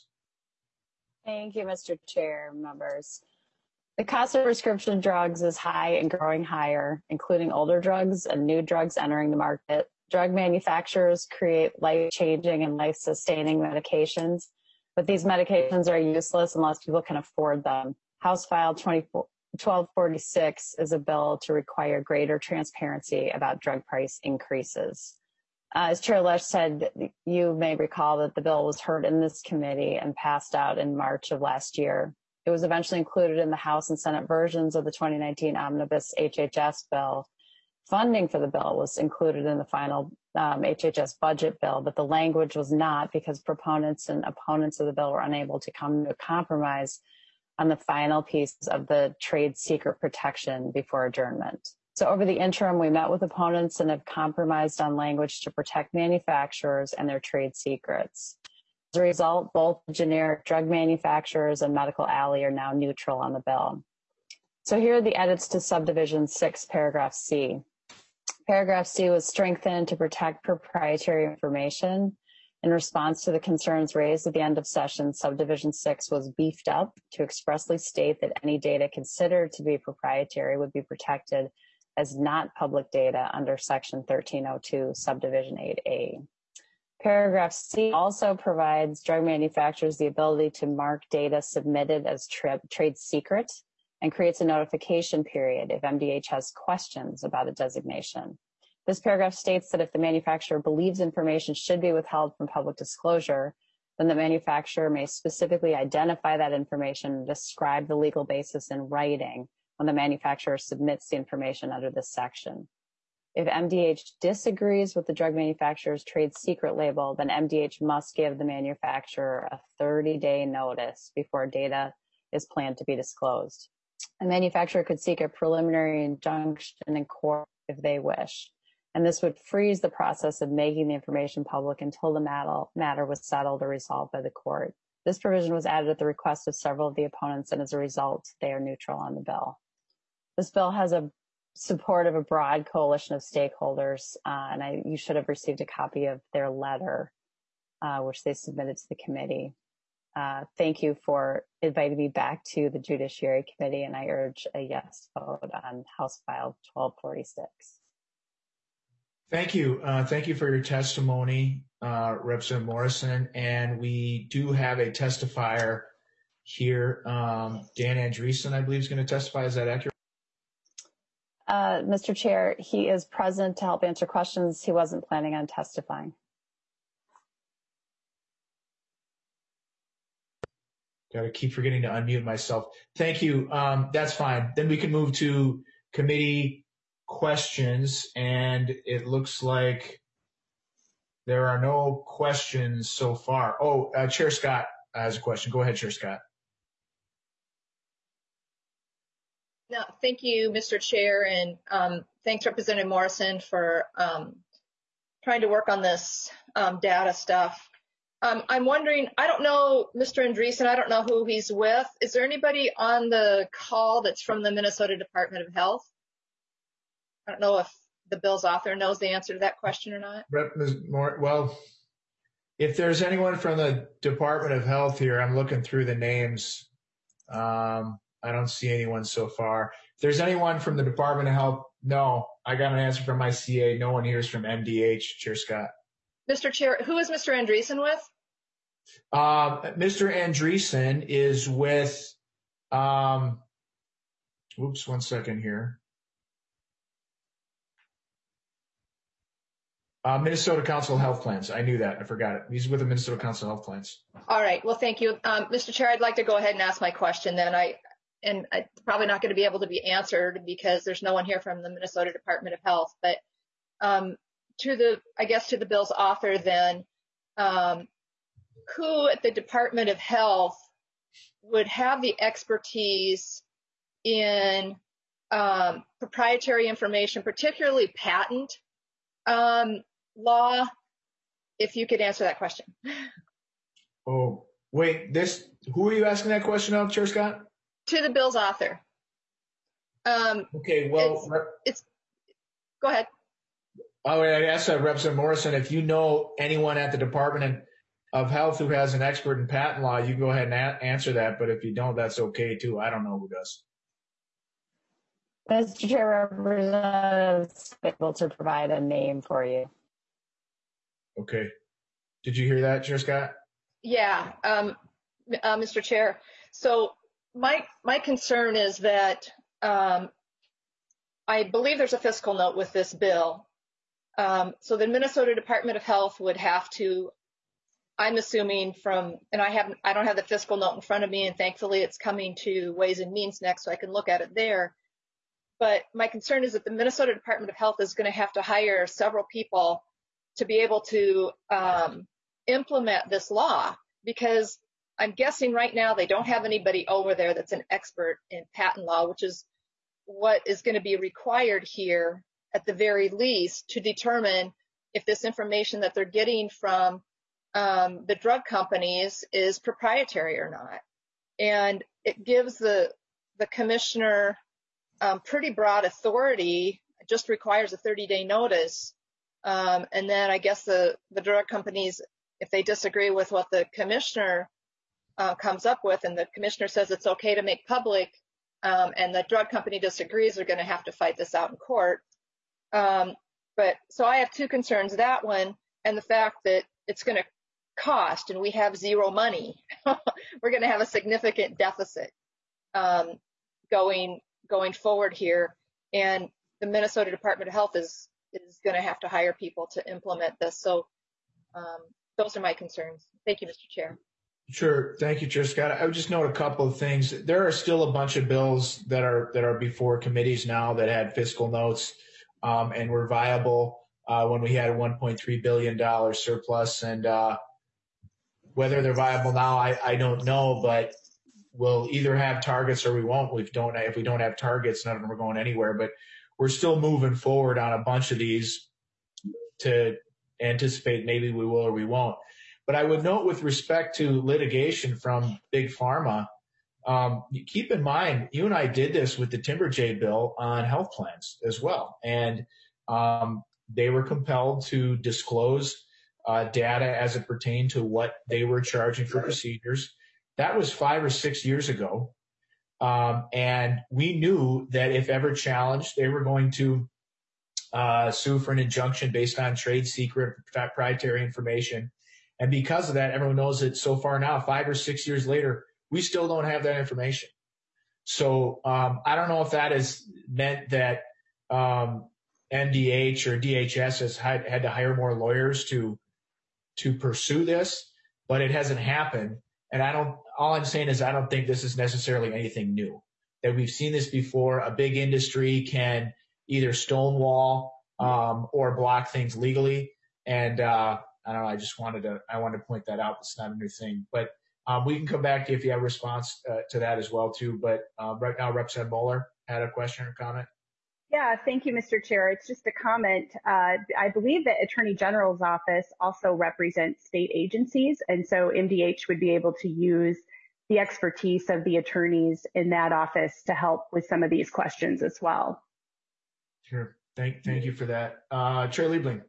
Thank you, Mister Chair, members. The cost of prescription drugs is high and growing higher, including older drugs and new drugs entering the market. Drug manufacturers create life-changing and life-sustaining medications, but these medications are useless unless people can afford them. House File twelve forty-six is a bill to require greater transparency about drug price increases. Uh, as Chair Lesh said, you may recall that the bill was heard in this committee and passed out in March of last year. It was eventually included in the House and Senate versions of the twenty nineteen Omnibus H H S bill. Funding for the bill was included in the final um, H H S budget bill, but the language was not because proponents and opponents of the bill were unable to come to a compromise on the final pieces of the trade secret protection before adjournment. So over the interim, we met with opponents and have compromised on language to protect manufacturers and their trade secrets. As a result, both generic drug manufacturers and Medical Alley are now neutral on the bill. So here are the edits to Subdivision six, Paragraph C. Paragraph C was strengthened to protect proprietary information. In response to the concerns raised at the end of session, Subdivision six was beefed up to expressly state that any data considered to be proprietary would be protected as not public data under Section thirteen oh two, Subdivision eight A. Paragraph C also provides drug manufacturers the ability to mark data submitted as tra- trade secret and creates a notification period if M D H has questions about a designation. This paragraph states that if the manufacturer believes information should be withheld from public disclosure, then the manufacturer may specifically identify that information and describe the legal basis in writing when the manufacturer submits the information under this section. If M D H disagrees with the drug manufacturer's trade secret label, then M D H must give the manufacturer a thirty-day notice before data is planned to be disclosed. A manufacturer could seek a preliminary injunction in court if they wish, and this would freeze the process of making the information public until the matter was settled or resolved by the court. This provision was added at the request of several of the opponents, and as a result, they are neutral on the bill. This bill has a support of a broad coalition of stakeholders, uh, and I, you should have received a copy of their letter, uh, which they submitted to the committee. Uh, thank you for inviting me back to the Judiciary Committee, and I urge a yes vote on House File twelve forty-six. Thank you. Uh, thank you for your testimony, uh, Representative Morrison. And we do have a testifier here. Um, Dan Andreessen, I believe, is going to testify. Is that accurate? Uh, Mister Chair, he is present to help answer questions. He wasn't planning on testifying. Got to keep forgetting to unmute myself. Thank you. Um, that's fine. Then we can move to committee questions, and it looks like there are no questions so far. Oh, uh, Chair Scott has a question. Go ahead, Chair Scott. No, thank you, Mister Chair, and um, thanks, Representative Morrison, for um, trying to work on this um, data stuff. Um, I'm wondering, I don't know Mister Andreessen, I don't know who he's with. Is there anybody on the call that's from the Minnesota Department of Health? I don't know if the bill's author knows the answer to that question or not. Rep, well, if there's anyone from the Department of Health here, I'm looking through the names. Um, I don't see anyone so far. If there's anyone from the Department of Health, no. I got an answer from my C A. No one here is from M D H, Chair Scott. Mister Chair, who is Mister Andreessen with? Um, Mister Andreessen is with, um, whoops, one second here. Uh, Minnesota Council of Health Plans. I knew that. I forgot it. He's with the Minnesota Council of Health Plans. All right. Well, thank you. Um, Mister Chair, I'd like to go ahead and ask my question then. I, and it's probably not going to be able to be answered because there's no one here from the Minnesota Department of Health. But um, to the, I guess to the bill's author then, um, who at the Department of Health would have the expertise in um, proprietary information, particularly patent um, law, if you could answer that question. Oh, wait, this, who are you asking that question of, Chair Scott? To the bill's author. Um, okay, well, it's, it's, go ahead. Oh, I asked uh, Representative Morrison, if you know anyone at the Department of Health who has an expert in patent law, you can go ahead and a- answer that, but if you don't, that's okay too. I don't know who does. Mister Chair, Representative is able to provide a name for you. Okay. Did you hear that, Chair Scott? Yeah, um, uh, Mister Chair. So my my concern is that um, I believe there's a fiscal note with this bill. Um, so the Minnesota Department of Health would have to, I'm assuming from, and I haven't, I don't have the fiscal note in front of me, and thankfully it's coming to Ways and Means next, so I can look at it there. But my concern is that the Minnesota Department of Health is going to have to hire several people to be able to um, implement this law, because I'm guessing right now they don't have anybody over there that's an expert in patent law, which is what is going to be required here at the very least to determine if this information that they're getting from um, the drug companies is proprietary or not. And it gives the, the commissioner um, pretty broad authority. It just requires a thirty day notice. Um, and then I guess the, the drug companies, if they disagree with what the commissioner uh, comes up with, and the commissioner says it's okay to make public, um, and the drug company disagrees, they're going to have to fight this out in court. Um, but so I have two concerns, that one and the fact that it's going to cost, and we have zero money. We're going to have a significant deficit um, going going forward here, and the Minnesota Department of Health is is going to have to hire people to implement this. So um, those are my concerns. Thank you, Mister Chair. Sure. Thank you, Chair Scott. I would just note a couple of things. There are still a bunch of bills that are that are before committees now that had fiscal notes um, and were viable uh, when we had a one point three billion dollars surplus. And uh, whether they're viable now, I, I don't know, but we'll either have targets or we won't. We don't. If we don't have targets, none of them are going anywhere. But we're still moving forward on a bunch of these to anticipate maybe we will or we won't. But I would note with respect to litigation from Big Pharma, um, keep in mind, you and I did this with the Timber J bill on health plans as well. And um, they were compelled to disclose uh, data as it pertained to what they were charging for procedures. That was five or six years ago. Um, and we knew that if ever challenged, they were going to uh, sue for an injunction based on trade secret proprietary information. And because of that, everyone knows that so far now, five or six years later, we still don't have that information. So um, I don't know if that has meant that um, M D H or D H S has had, had to hire more lawyers to to pursue this, but it hasn't happened. And I don't, all I'm saying is I don't think this is necessarily anything new, that we've seen this before. A big industry can either stonewall um, or block things legally. And uh, I don't know. I just wanted to I wanted to point that out. It's not a new thing, but um, we can come back to you if you have a response uh, to that as well too. But uh, right now, Representative Moeller had a question or comment. Yeah, thank you, Mister Chair. It's just a comment. Uh, I believe that Attorney General's office also represents state agencies, and so M D H would be able to use the expertise of the attorneys in that office to help with some of these questions as well. Sure. Thank, thank you for that. Uh, Chair Liebling.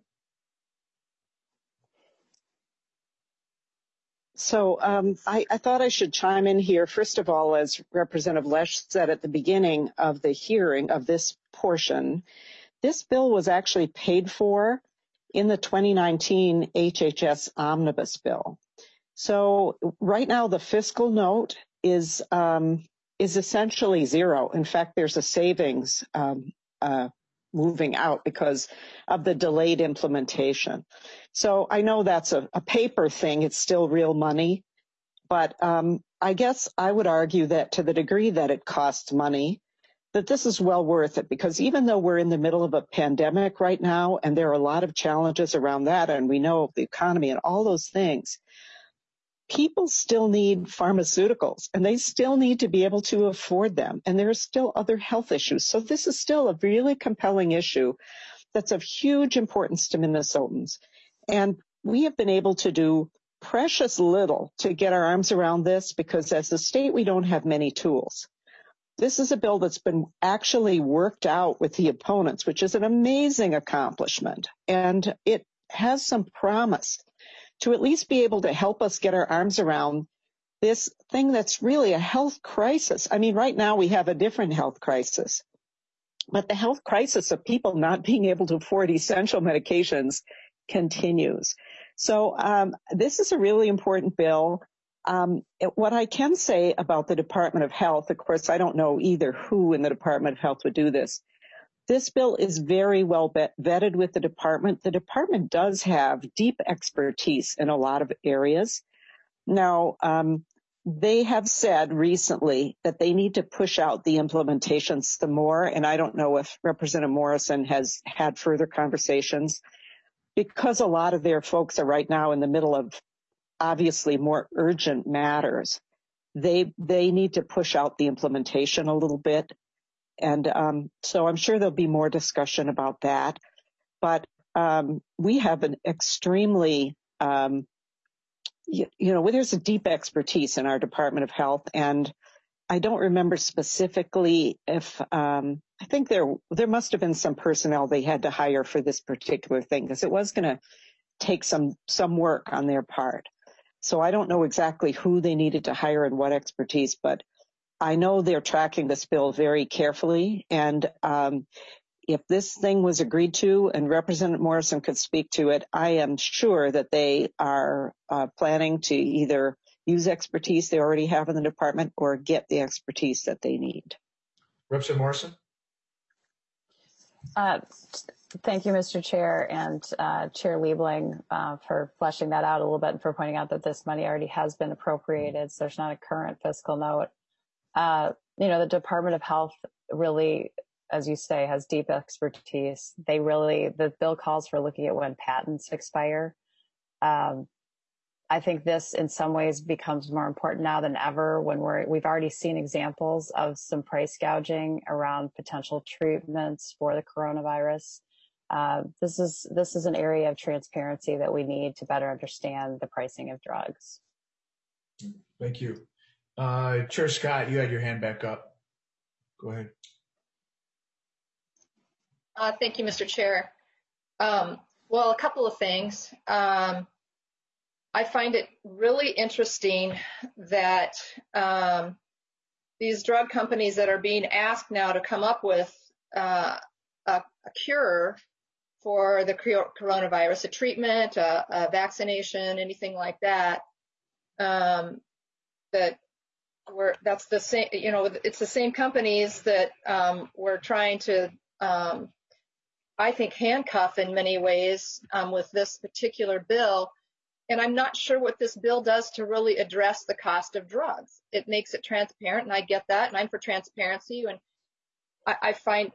So um, I, I thought I should chime in here. First of all, as Representative Lesch said at the beginning of the hearing of this portion, this bill was actually paid for in the twenty nineteen H H S Omnibus Bill. So right now the fiscal note is um, is essentially zero. In fact, there's a savings um, uh, moving out because of the delayed implementation. So I know that's a, a paper thing. It's still real money. But um, I guess I would argue that to the degree that it costs money, that this is well worth it, because even though we're in the middle of a pandemic right now, and there are a lot of challenges around that, and we know the economy and all those things, people still need pharmaceuticals, and they still need to be able to afford them. And there are still other health issues. So this is still a really compelling issue that's of huge importance to Minnesotans. And we have been able to do precious little to get our arms around this, because as a state, we don't have many tools. This is a bill that's been actually worked out with the opponents, which is an amazing accomplishment. And it has some promise to at least be able to help us get our arms around this thing that's really a health crisis. I mean, right now we have a different health crisis, but the health crisis of people not being able to afford essential medications continues. So um, this is a really important bill. Um, it, what I can say about the Department of Health, of course, I don't know either who in the Department of Health would do this. This bill is very well vetted with the department. The department does have deep expertise in a lot of areas. Now, um, they have said recently that they need to push out the implementations some more, and I don't know if Representative Morrison has had further conversations, because a lot of their folks are right now in the middle of obviously more urgent matters. They they need to push out the implementation a little bit. And um, so I'm sure there'll be more discussion about that. But um, we have an extremely, um, you, you know, there's a deep expertise in our Department of Health. And I don't remember specifically if, um, I think there there must have been some personnel they had to hire for this particular thing, because it was going to take some some work on their part. So I don't know exactly who they needed to hire and what expertise, but I know they're tracking this bill very carefully, and um, if this thing was agreed to and Representative Morrison could speak to it, I am sure that they are uh, planning to either use expertise they already have in the department or get the expertise that they need. Representative Morrison? Uh, thank you, Mister Chair, and uh, Chair Liebling uh, for fleshing that out a little bit and for pointing out that this money already has been appropriated, so there's not a current fiscal note. Uh, you know, the Department of Health really, as you say, has deep expertise. They really, the bill calls for looking at when patents expire. Um, I think this in some ways becomes more important now than ever when we're, we've already seen examples of some price gouging around potential treatments for the coronavirus. Uh, this is, this is an area of transparency that we need to better understand the pricing of drugs. Thank you. Uh, Chair Scott, you had your hand back up. Go ahead. Uh, thank you, Mister Chair. Um, well, a couple of things. Um, I find it really interesting that um, these drug companies that are being asked now to come up with uh, a, a cure for the coronavirus, a treatment, a, a vaccination, anything like that, um, that we're, that's the same, you know, it's the same companies that um, we're trying to, um, I think, handcuff in many ways um, with this particular bill. And I'm not sure what this bill does to really address the cost of drugs. It makes it transparent, and I get that, and I'm for transparency. And I, I find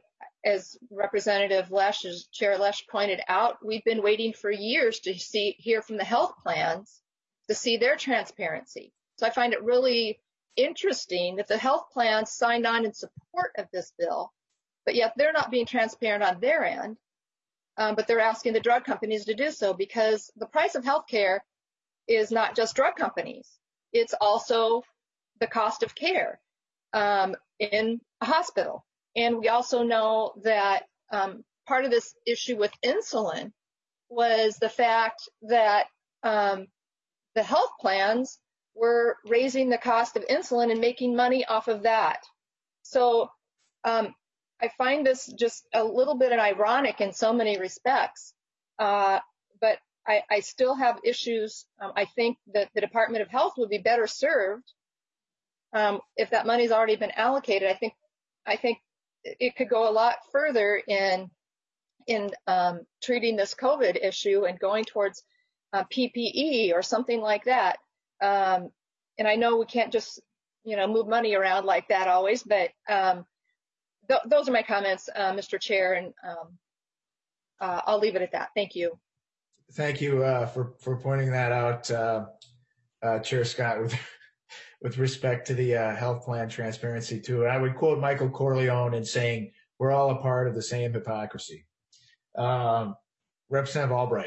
as Representative Lesh, as Chair Lesh pointed out, we've been waiting for years to see hear from the health plans to see their transparency. So I find it really interesting that the health plans signed on in support of this bill, but yet they're not being transparent on their end, um, but they're asking the drug companies to do so, because the price of healthcare is not just drug companies. It's also the cost of care um, in a hospital. And we also know that um, part of this issue with insulin was the fact that um, the health plans were raising the cost of insulin and making money off of that. So um, I find this just a little bit ironic in so many respects, uh, but I, I still have issues. Um, I think that the Department of Health would be better served um, if that money's already been allocated. I think I think it could go a lot further in in um, treating this COVID issue and going towards uh, P P E or something like that. Um, and I know we can't just, you know, move money around like that always, but um, th those are my comments, uh, Mister Chair, and um, uh, I'll leave it at that. Thank you. Thank you uh, for for pointing that out, uh, uh, Chair Scott, with with respect to the uh, health plan transparency too. And I would quote Michael Corleone in saying, "We're all a part of the same hypocrisy." Um, Representative Albright.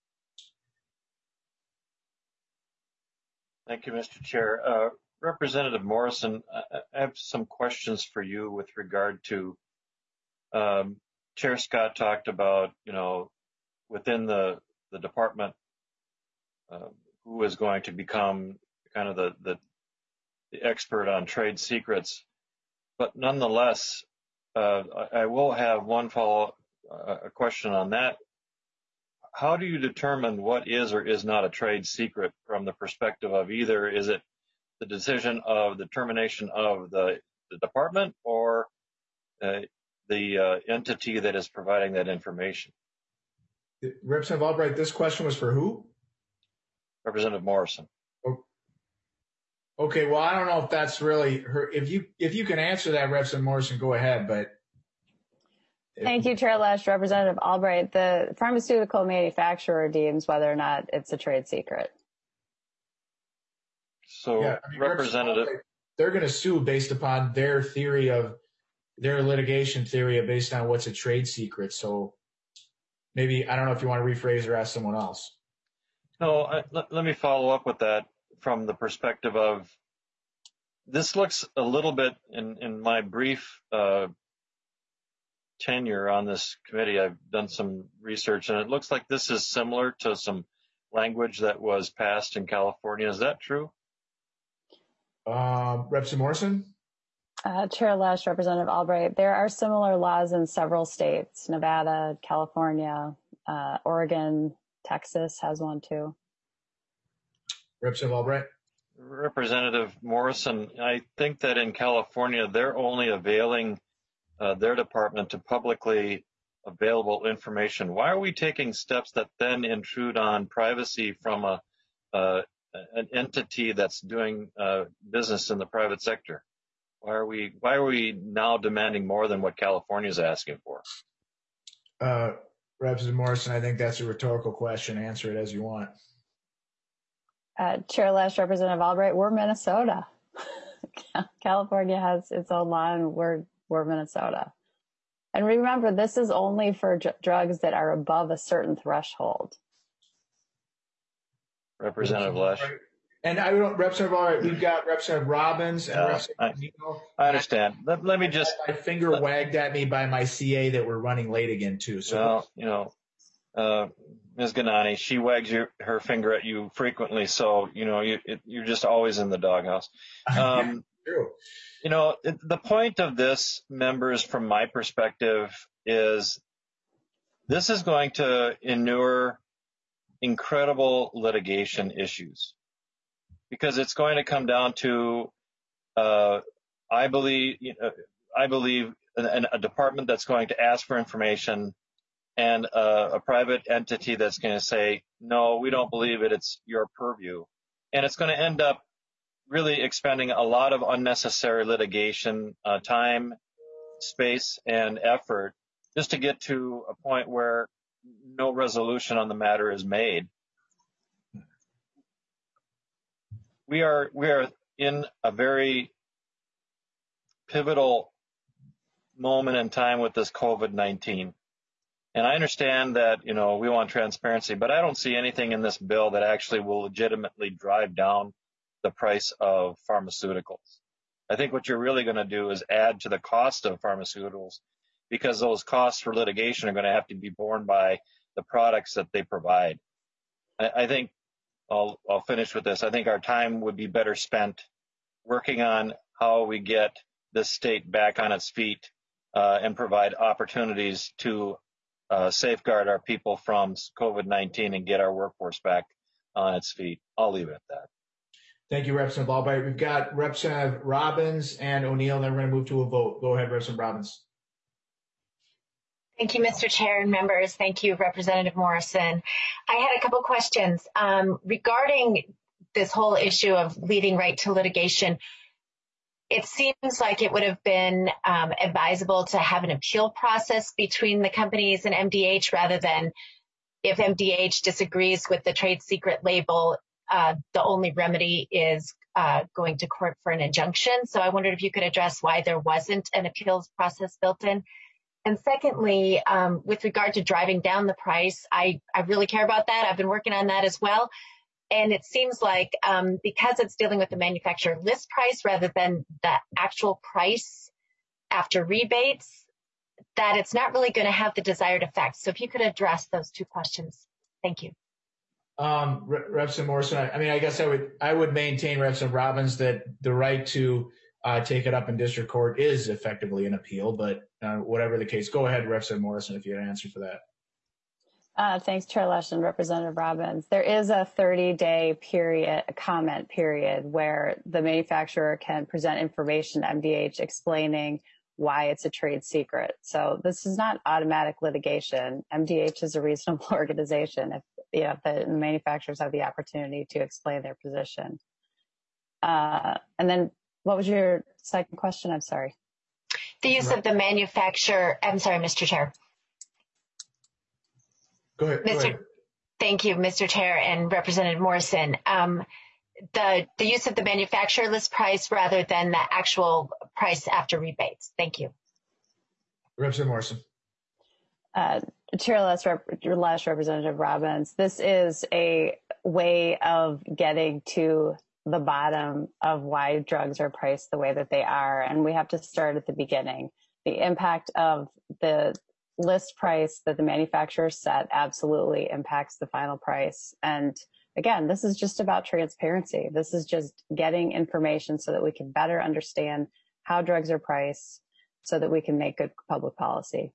Thank you, Mister Chair. Uh, Representative Morrison, I, I have some questions for you with regard to, um, Chair Scott talked about, you know, within the, the department, uh, who is going to become kind of the, the, the expert on trade secrets. But nonetheless, uh, I, I will have one follow uh, a question on that. How do you determine what is or is not a trade secret from the perspective of either is it the decision of the termination of the, the department or uh, the uh, entity that is providing that information? Representative Albright, this question was for who? Representative Morrison. Okay, well, I don't know if that's really her. If you if you can answer that, Representative Morrison, go ahead. But Thank you, Chair Lesh. Representative Albright, the pharmaceutical manufacturer deems whether or not it's a trade secret. So, yeah, I mean, Representative, they're going to sue based upon their theory of their litigation theory of based on what's a trade secret. So maybe I don't know if you want to rephrase or ask someone else. No, I, let, let me follow up with that from the perspective of this looks a little bit in in my brief uh, tenure on this committee, I've done some research, and it looks like this is similar to some language that was passed in California. Is that true? Uh, Representative Morrison? Uh, Chair Lesh, Representative Albright, there are similar laws in several states, Nevada, California, uh, Oregon, Texas has one too. Representative Albright? Representative Morrison, I think that in California, they're only availing Uh, their department to publicly available information. Why are we taking steps that then intrude on privacy from a uh, an entity that's doing uh, business in the private sector? Why are we Why are we now demanding more than what California is asking for? Uh, Representative Morrison, I think that's a rhetorical question. Answer it as you want. Uh, Chair Lesh, Representative Albright, we're Minnesota. California has its own law, and we're we're Minnesota. And remember, this is only for dr drugs that are above a certain threshold. Representative Lesh. And I don't, Representative Albright, we've got Representative Robbins and uh, Representative I, Neal. I understand. Let, let me just. My finger let, wagged at me by my C A that we're running late again too. So, well, you know, uh, Miz Ganani, she wags your, her finger at you frequently, so you know you, it, you're just always in the doghouse. Um, True. You know, the point of this, members, from my perspective, is this is going to inure incredible litigation issues because it's going to come down to, uh, I believe, you know, I believe an, a department that's going to ask for information and a, a private entity that's going to say, no, we don't believe it, it's your purview. And it's going to end up really expending a lot of unnecessary litigation uh, time, space, and effort just to get to a point where no resolution on the matter is made. We are we are in a very pivotal moment in time with this COVID nineteen. And I understand that, you know, we want transparency, but I don't see anything in this bill that actually will legitimately drive down the price of pharmaceuticals. I think what you're really going to do is add to the cost of pharmaceuticals, because those costs for litigation are going to have to be borne by the products that they provide. I, I think I'll, I'll finish with this. I think our time would be better spent working on how we get this state back on its feet uh, and provide opportunities to uh, safeguard our people from COVID nineteen and get our workforce back on its feet. I'll leave it at that. Thank you, Representative Albright. We've got Representative Robbins and O'Neill, and then we're going to move to a vote. Go ahead, Representative Robbins. Thank you, Mister Chair and members. Thank you, Representative Morrison. I had a couple questions um, regarding this whole issue of leading right to litigation. It seems like it would have been um, advisable to have an appeal process between the companies and M D H, rather than, if M D H disagrees with the trade secret label, uh, the only remedy is uh, going to court for an injunction. So I wondered if you could address why there wasn't an appeals process built in. And secondly, um, with regard to driving down the price, I, I really care about that. I've been working on that as well. And it seems like um, because it's dealing with the manufacturer list price rather than the actual price after rebates, that it's not really going to have the desired effect. So if you could address those two questions. Thank you. Um, Re- Representative Morrison, I, I mean, I guess I would I would maintain, Representative Robbins, that the right to uh, take it up in district court is effectively an appeal, but uh, whatever the case, go ahead, Representative Morrison, if you had an answer for that. Uh, thanks, Chair Lesch and Representative Robbins. There is a thirty-day period, a comment period, where the manufacturer can present information to M D H explaining why it's a trade secret. So this is not automatic litigation. M D H is a reasonable organization if, you know, the manufacturers have the opportunity to explain their position. Uh, and then what was your second question? I'm sorry. The use of the manufacturer, I'm sorry, Mister Chair. Go ahead. Mister Go ahead. Thank you, Mister Chair and Representative Morrison. Um, the, the use of the manufacturer list price rather than the actual price after rebates. Thank you. Representative Morrison. Uh, Chair Lesch, Rep- Lesch, Representative Robbins, this is a way of getting to the bottom of why drugs are priced the way that they are, and we have to start at the beginning. The impact of the list price that the manufacturer set absolutely impacts the final price. And again, this is just about transparency. This is just getting information so that we can better understand how drugs are priced so that we can make good public policy.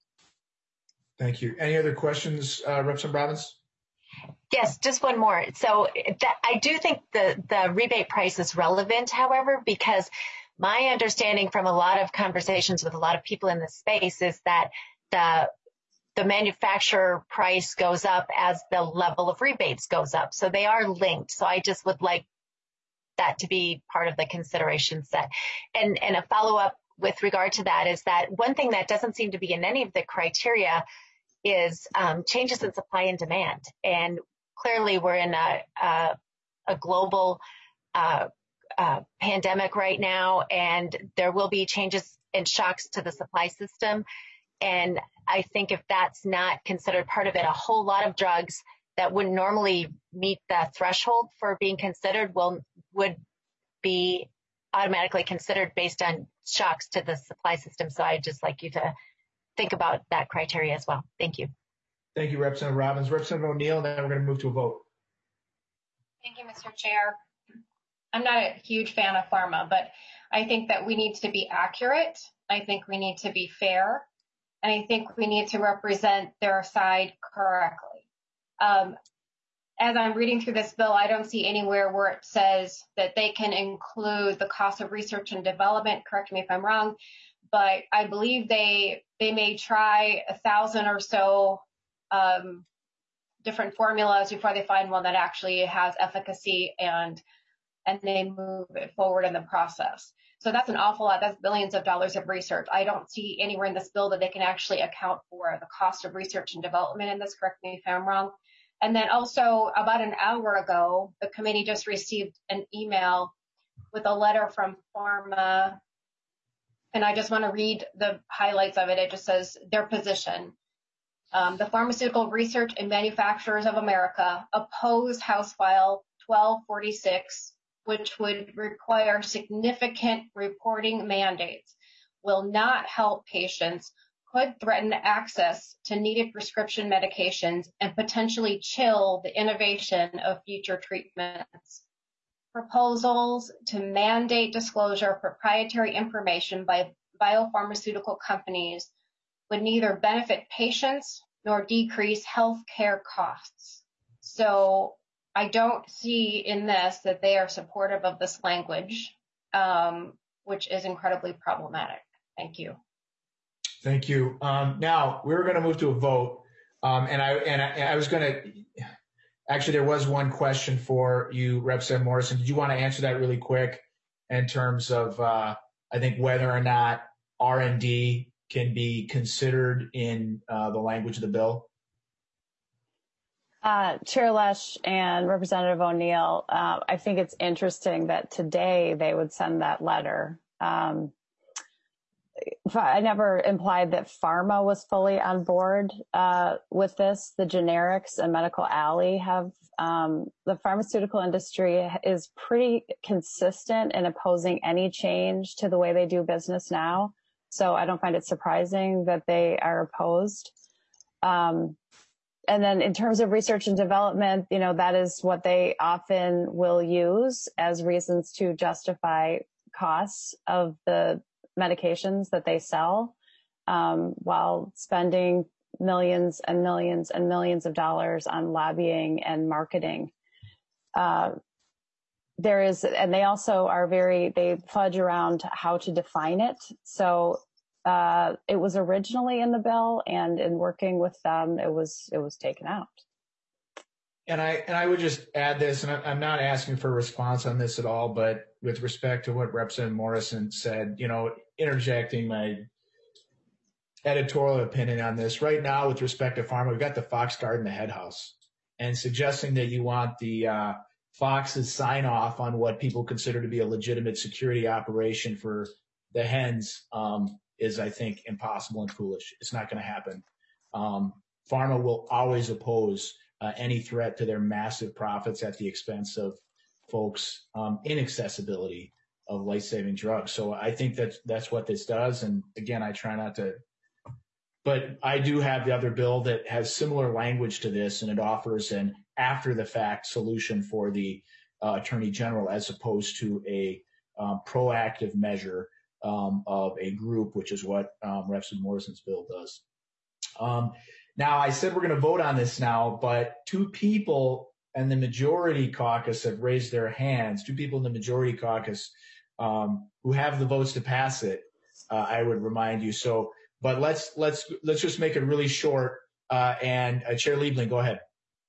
Thank you. Any other questions, uh, Representative Robbins? Yes, just one more. So that, I do think the, the rebate price is relevant, however, because my understanding from a lot of conversations with a lot of people in this space is that the the manufacturer price goes up as the level of rebates goes up. So they are linked. So I just would like that to be part of the consideration set. And, and a follow-up with regard to that is that one thing that doesn't seem to be in any of the criteria is um, changes in supply and demand. And clearly we're in a, a, a global uh, uh, pandemic right now, and there will be changes and shocks to the supply system. And I think if that's not considered part of it, a whole lot of drugs that wouldn't normally meet the threshold for being considered will would be automatically considered based on shocks to the supply system. So I'd just like you to think about that criteria as well. Thank you. Thank you, Representative Robbins. Representative O'Neill, and then we're going to move to a vote. Thank you, Mister Chair. I'm not a huge fan of pharma, but I think that we need to be accurate. I think we need to be fair. And I think we need to represent their side correctly. Um, as I'm reading through this bill, I don't see anywhere where it says that they can include the cost of research and development. Correct me if I'm wrong, but I believe they they may try a thousand or so um, different formulas before they find one that actually has efficacy and and they move it forward in the process. So that's an awful lot. That's billions of dollars of research. I don't see anywhere in this bill that they can actually account for the cost of research and development in this. Correct me if I'm wrong. And then also about an hour ago, the committee just received an email with a letter from Pharma. And I just want to read the highlights of it. It just says their position. Um, the Pharmaceutical Research and Manufacturers of America oppose House File twelve forty-six, which would require significant reporting mandates, will not help patients, could threaten access to needed prescription medications, and potentially chill the innovation of future treatments. Proposals to mandate disclosure of proprietary information by biopharmaceutical companies would neither benefit patients nor decrease health care costs. So I don't see in this that they are supportive of this language, um, which is incredibly problematic. Thank you. Thank you. Um, now we're going to move to a vote, um, and I and I, I was going to. Actually, there was one question for you, Representative Morrison. Did you want to answer that really quick in terms of, uh, I think, whether or not R and D can be considered in uh, the language of the bill? Uh, Chair Lesch and Representative O'Neill, uh, I think it's interesting that today they would send that letter. Um, I never implied that pharma was fully on board uh, with this. The generics and Medical Alley have, um, the pharmaceutical industry is pretty consistent in opposing any change to the way they do business now. So I don't find it surprising that they are opposed. Um, and then in terms of research and development, you know, that is what they often will use as reasons to justify costs of the medications that they sell, um, while spending millions and millions and millions of dollars on lobbying and marketing. Uh, there is, and they also are very, they fudge around how to define it. So uh, it was originally in the bill, and in working with them, it was it was taken out. And I and I would just add this, and I'm not asking for a response on this at all, but with respect to what Representative Morrison said, you know, interjecting my editorial opinion on this. Right now, with respect to pharma, we've got the Fox Guard in the head house, and suggesting that you want the uh, Fox's sign off on what people consider to be a legitimate security operation for the hens um, is, I think, impossible and foolish. It's not going to happen. Um, pharma will always oppose Uh, any threat to their massive profits at the expense of folks' um, inaccessibility of life-saving drugs. So I think that that's what this does. And again, I try not to, but I do have the other bill that has similar language to this, and it offers an after-the-fact solution for the uh, Attorney General as opposed to a um, proactive measure um, of a group, which is what um, Representative Morrison's bill does. Um, Now, I said we're going to vote on this now, but two people in the majority caucus have raised their hands, two people in the majority caucus um, who have the votes to pass it, uh, I would remind you. So, but let's let's let's just make it really short. Uh, and uh, Chair Liebling, go ahead.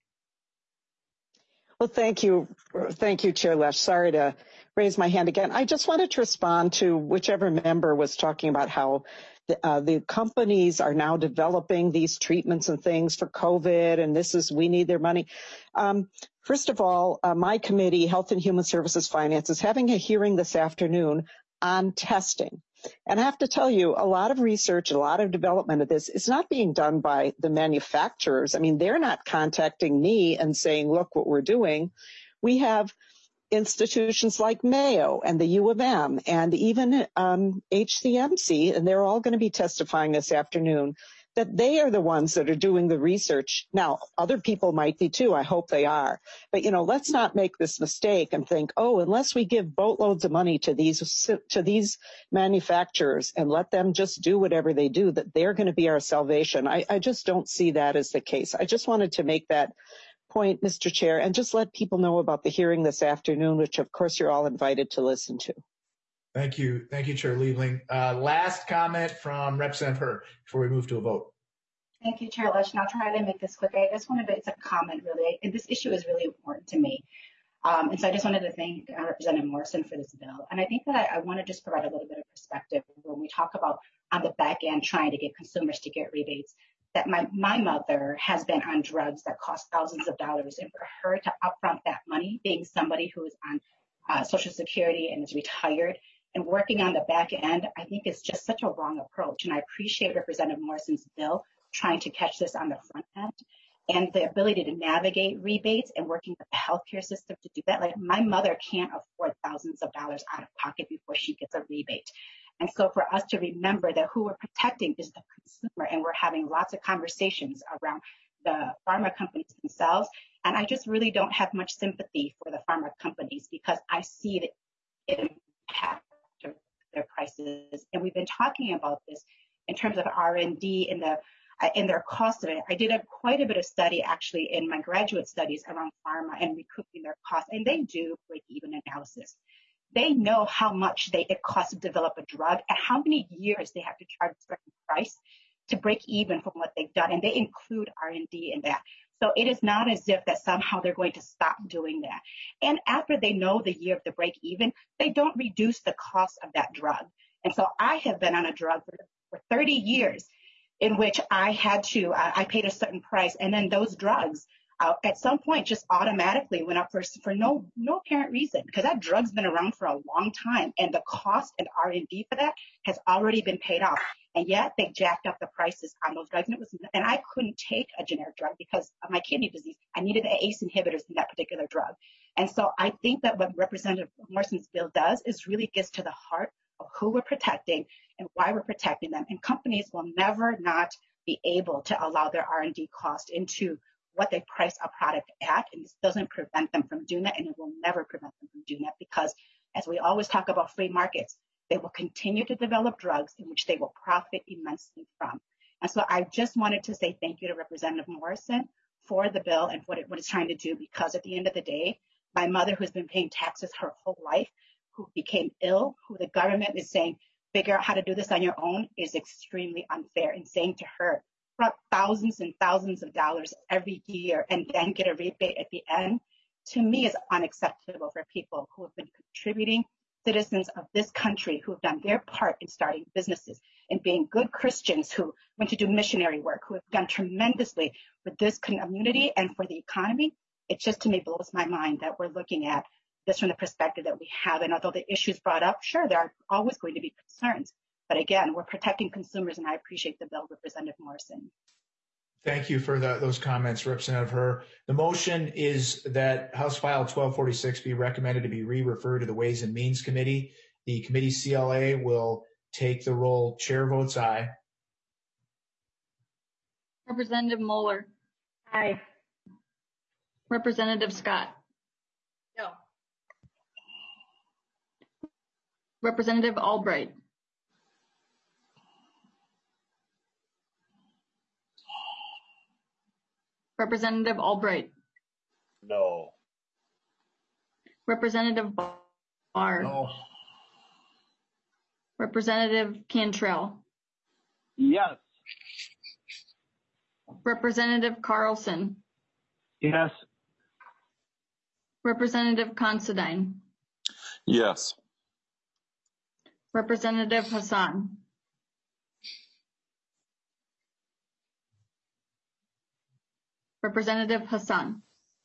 Well, thank you. Thank you, Chair Lesch. Sorry to raise my hand again. I just wanted to respond to whichever member was talking about how the, uh, the companies are now developing these treatments and things for COVID, and this is, we need their money. Um, first of all, uh, my committee, Health and Human Services Finance, is having a hearing this afternoon on testing. And I have to tell you, a lot of research, a lot of development of this is not being done by the manufacturers. I mean, they're not contacting me and saying, look what we're doing. We have institutions like Mayo and the U of M and even um, H C M C, and they're all going to be testifying this afternoon, that they are the ones that are doing the research. Now, other people might be too. I hope they are. But, you know, let's not make this mistake and think, oh, unless we give boatloads of money to these to these manufacturers and let them just do whatever they do, that they're going to be our salvation. I, I just don't see that as the case. I just wanted to make that point, Mister Chair, and just let people know about the hearing this afternoon, which, of course, you're all invited to listen to. Thank you. Thank you, Chair Liebling. Uh, last comment from Representative Hur before we move to a vote. Thank you, Chair Lesch, and I'll try to make this quick. I just wanted to, it's a comment really, and this issue is really important to me. Um, and so I just wanted to thank uh, Representative Morrison for this bill. And I think that I, I want to just provide a little bit of perspective when we talk about on the back end trying to get consumers to get rebates. That my, my mother has been on drugs that cost thousands of dollars. And for her to upfront that money, being somebody who is on uh, Social Security and is retired and working on the back end, I think is just such a wrong approach. And I appreciate Representative Morrison's bill trying to catch this on the front end. And the ability to navigate rebates and working with the healthcare system to do that. Like my mother can't afford thousands of dollars out of pocket before she gets a rebate. And so for us to remember that who we're protecting is the consumer, and we're having lots of conversations around the pharma companies themselves. And I just really don't have much sympathy for the pharma companies because I see the impact of their prices. And we've been talking about this in terms of R and D and the and their cost of it. I did a, quite a bit of study actually in my graduate studies around pharma and recouping their costs, and they do break-even analysis. They know how much they, it costs to develop a drug and how many years they have to charge a certain price to break even from what they've done, and they include R and D in that. So it is not as if that somehow they're going to stop doing that. And after they know the year of the break even, they don't reduce the cost of that drug. And so I have been on a drug for, for thirty years in which I had to, uh, I paid a certain price, and then those drugs uh, at some point just automatically went up for, for no no apparent reason, because that drug's been around for a long time, and the cost and R and D for that has already been paid off. And yet they jacked up the prices on those drugs, and it was, and I couldn't take a generic drug because of my kidney disease. I needed the A C E inhibitors in that particular drug. And so I think that what Representative Morrison's bill does is really gets to the heart of who we're protecting and why we're protecting them. And companies will never not be able to allow their R and D cost into what they price a product at. And this doesn't prevent them from doing that, and it will never prevent them from doing that, because as we always talk about free markets, they will continue to develop drugs in which they will profit immensely from. And so I just wanted to say thank you to Representative Morrison for the bill and what, it, what it's trying to do, because at the end of the day, my mother, who's been paying taxes her whole life, who became ill, who the government is saying, figure out how to do this on your own, is extremely unfair, and saying to her, drop thousands and thousands of dollars every year and then get a rebate at the end, to me is unacceptable for people who have been contributing, citizens of this country who have done their part in starting businesses and being good Christians who went to do missionary work, who have done tremendously for this community and for the economy. It just, to me, blows my mind that we're looking at this from the perspective that we have. And although the issues brought up, sure, there are always going to be concerns. But again, we're protecting consumers, and I appreciate the bill, Representative Morrison. Thank you for the, those comments, Representative Herr. The motion is that House File twelve forty-six be recommended to be re-referred to the Ways and Means Committee. The committee C L A will take the roll. Chair votes aye. Representative Moeller. Aye. Representative Scott. No. Representative Albright. Representative Albright. No. Representative Barr. No. Representative Cantrell. Yes. Representative Carlson. Yes. Representative Considine. Yes. Representative Hassan. Representative Hassan.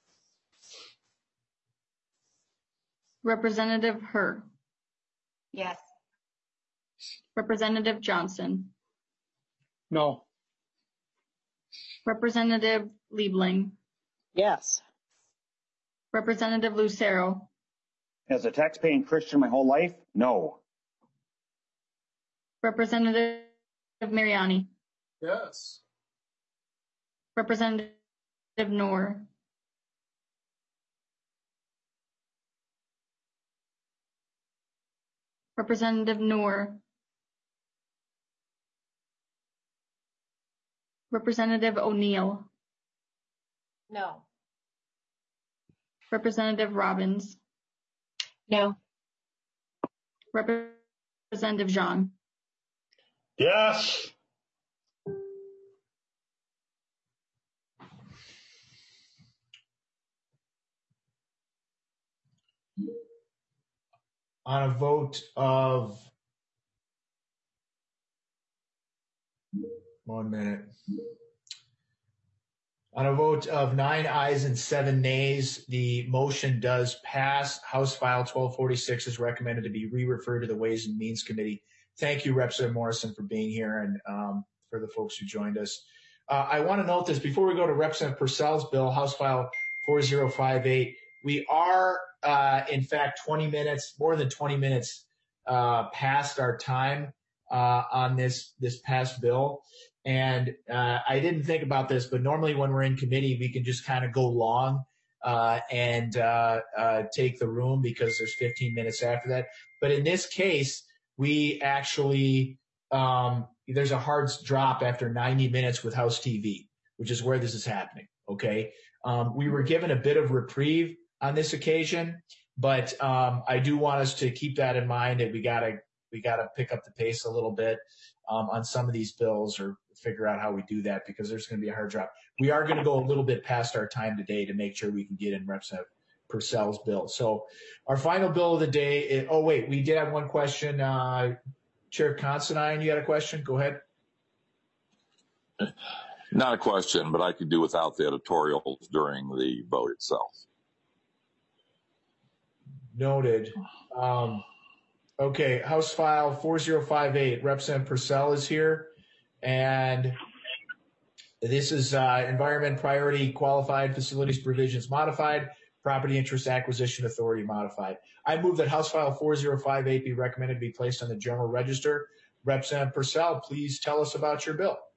Representative Herr. Yes. Representative Johnson. No. Representative Liebling. Yes. Representative Lucero. As a tax-paying Christian my whole life, no. Representative Mariani. Yes. Representative Noor. Representative Noor. Representative O'Neill. No. Representative Robbins. No. Representative Zhang. Yes. on a vote of, one minute. On a vote of nine ayes and seven nays, the motion does pass. House File twelve forty-six is recommended to be re-referred to the Ways and Means Committee. Thank you, Representative Morrison, for being here, and um, for the folks who joined us. Uh, I want to note this before we go to Representative Purcell's bill, House File four zero five eight. We are, uh, in fact, twenty minutes, more than twenty minutes uh, past our time uh, on this this past bill. And uh, I didn't think about this, but normally when we're in committee, we can just kind of go long uh, and uh, uh, take the room because there's fifteen minutes after that. But in this case, we actually, um, there's a hard drop after ninety minutes with House T V, which is where this is happening, okay? Um, we were given a bit of reprieve on this occasion, but um, I do want us to keep that in mind that we gotta we gotta pick up the pace a little bit um, on some of these bills, or figure out how we do that, because there's going to be a hard drop. We are going to go a little bit past our time today to make sure we can get in Representative Purcell's bill. So our final bill of the day is, oh wait, we did have one question. Uh, Chair Considine, you had a question? Go ahead. Not a question, but I could do without the editorials during the vote itself. Noted. Um, okay, House File four zero five eight, Representative Purcell is here. And this is uh, Environment Priority Qualified Facilities Provisions Modified, Property Interest Acquisition Authority Modified. I move that House File four zero five eight be recommended to be placed on the General Register. Representative Purcell, please tell us about your bill.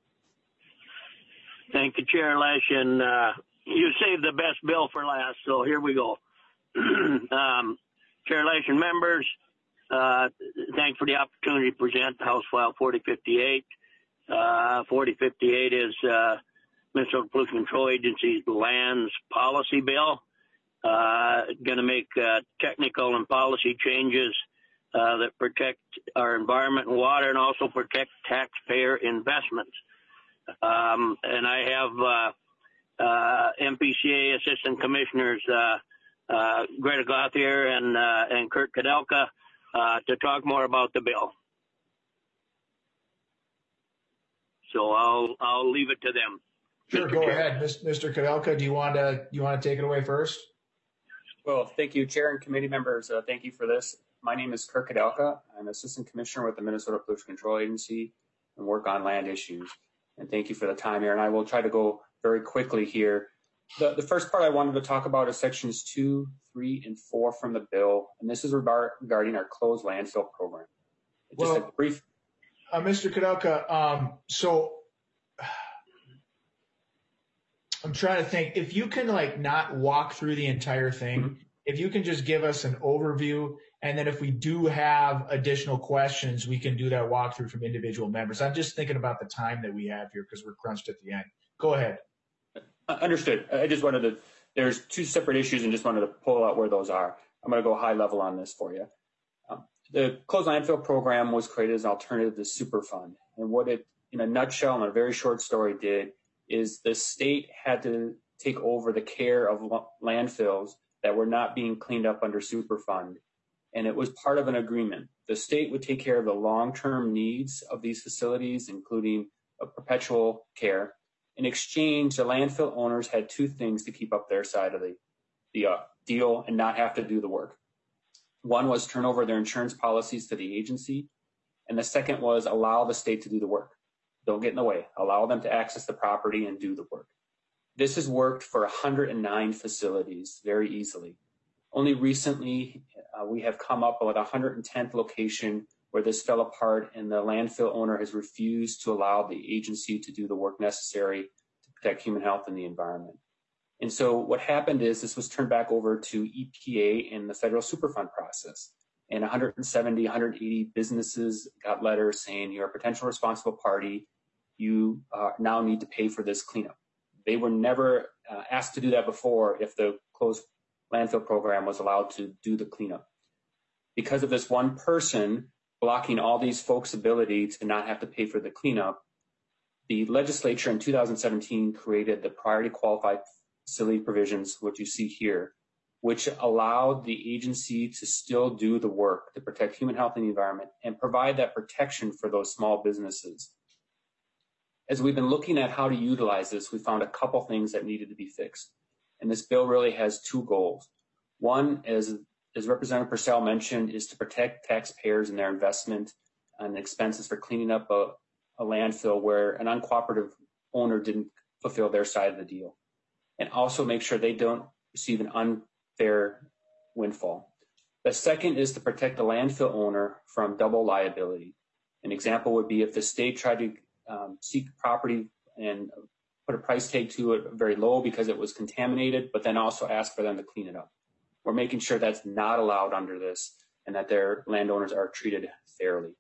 Thank you, Chair Lesh, and uh, you saved the best bill for last, so here we go. um, Chair Lesh and members, uh, thanks for the opportunity to present House File forty fifty-eight. Uh, forty fifty-eight is uh, Minnesota Pollution Control Agency's lands policy bill. Uh, going to make uh, technical and policy changes uh, that protect our environment and water, and also protect taxpayer investments. Um, and I have uh, uh, M P C A Assistant Commissioners uh, uh, Greta Gauthier and uh, and Kurt Kudelka uh, to talk more about the bill. So I'll I'll leave it to them. Sure, Mister go Chair. ahead, Mister Kudelka. Do you want to you want to take it away first? Well, thank you, Chair and committee members. Uh, thank you for this. My name is Kurt Kudelka. I'm Assistant Commissioner with the Minnesota Pollution Control Agency and work on land issues. And thank you for the time here. And I will try to go very quickly here. The, the first part I wanted to talk about is sections two, three, and four from the bill. And this is regard, regarding our closed landfill program. Just Well, a brief. Uh, Mister Kudelka, um, so I'm trying to think if you can like not walk through the entire thing, mm-hmm. if you can just give us an overview, and then if we do have additional questions, we can do that walkthrough from individual members. I'm just thinking about the time that we have here because we're crunched at the end. Go ahead. Uh, understood. I just wanted to, there's two separate issues and just wanted to pull out where those are. I'm going to go high level on this for you. Um, the closed landfill program was created as an alternative to Superfund. And what it, in a nutshell, and a very short story did, is the state had to take over the care of landfills that were not being cleaned up under Superfund. And it was part of an agreement. The state would take care of the long-term needs of these facilities, including a perpetual care. In exchange, the landfill owners had two things to keep up their side of the, the uh, deal and not have to do the work. One was turn over their insurance policies to the agency. And the second was allow the state to do the work. Don't get in the way. Allow them to access the property and do the work. This has worked for one hundred nine facilities very easily. Only recently, uh, we have come up with a one hundred tenth location where this fell apart, and the landfill owner has refused to allow the agency to do the work necessary to protect human health and the environment. And so what happened is this was turned back over to E P A in the federal Superfund process. And one hundred seventy, one hundred eighty businesses got letters saying you're a potential responsible party. You uh, now need to pay for this cleanup. They were never uh, asked to do that before if the closed landfill program was allowed to do the cleanup. Because of this one person blocking all these folks' ability to not have to pay for the cleanup, the legislature in two thousand seventeen created the priority qualified facility provisions, which you see here. which allowed the agency to still do the work to protect human health and the environment and provide that protection for those small businesses. As we've been looking at how to utilize this, we found a couple things that needed to be fixed. And this bill really has two goals. One, as, as Representative Purcell mentioned, is to protect taxpayers and their investment and expenses for cleaning up a, a landfill where an uncooperative owner didn't fulfill their side of the deal. And also make sure they don't receive an unfair windfall. The second is to protect the landfill owner from double liability. An example would be if the state tried to um, seek property and put a price tag to it very low because it was contaminated, but then also ask for them to clean it up. We're making sure that's not allowed under this and that their landowners are treated fairly.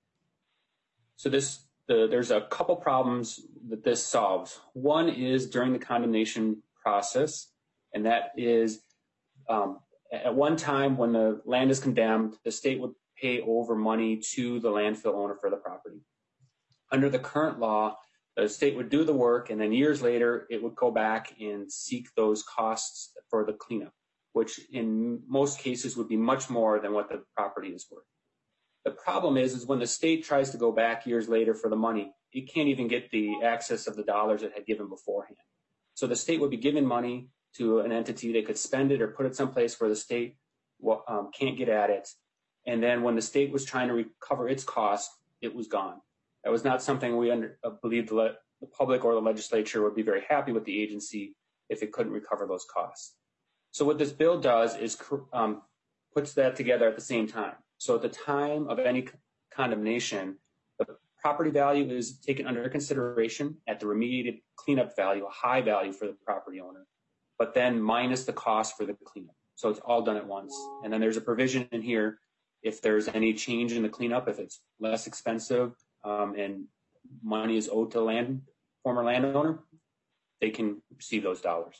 So this, the, there's a couple problems that this solves. One is during the condemnation process, and that is um, at one time when the land is condemned, the state would pay over money to the landfill owner for the property. Under the current law, the state would do the work, and then years later, it would go back and seek those costs for the cleanup, which in most cases would be much more than what the property is worth. The problem is, is when the state tries to go back years later for the money, it can't even get the access of the dollars it had given beforehand. So the state would be giving money to an entity, they could spend it or put it someplace where the state um, can't get at it. And then when the state was trying to recover its cost, it was gone. That was not something we under, uh, believed the, le- the public or the legislature would be very happy with the agency if it couldn't recover those costs. So what this bill does is um, puts that together at the same time. So at the time of any condemnation, the property value is taken under consideration at the remediated cleanup value, a high value for the property owner, but then minus the cost for the cleanup. So it's all done at once. And then there's a provision in here if there's any change in the cleanup, if it's less expensive, Um, and money is owed to the land, former landowner, they can receive those dollars.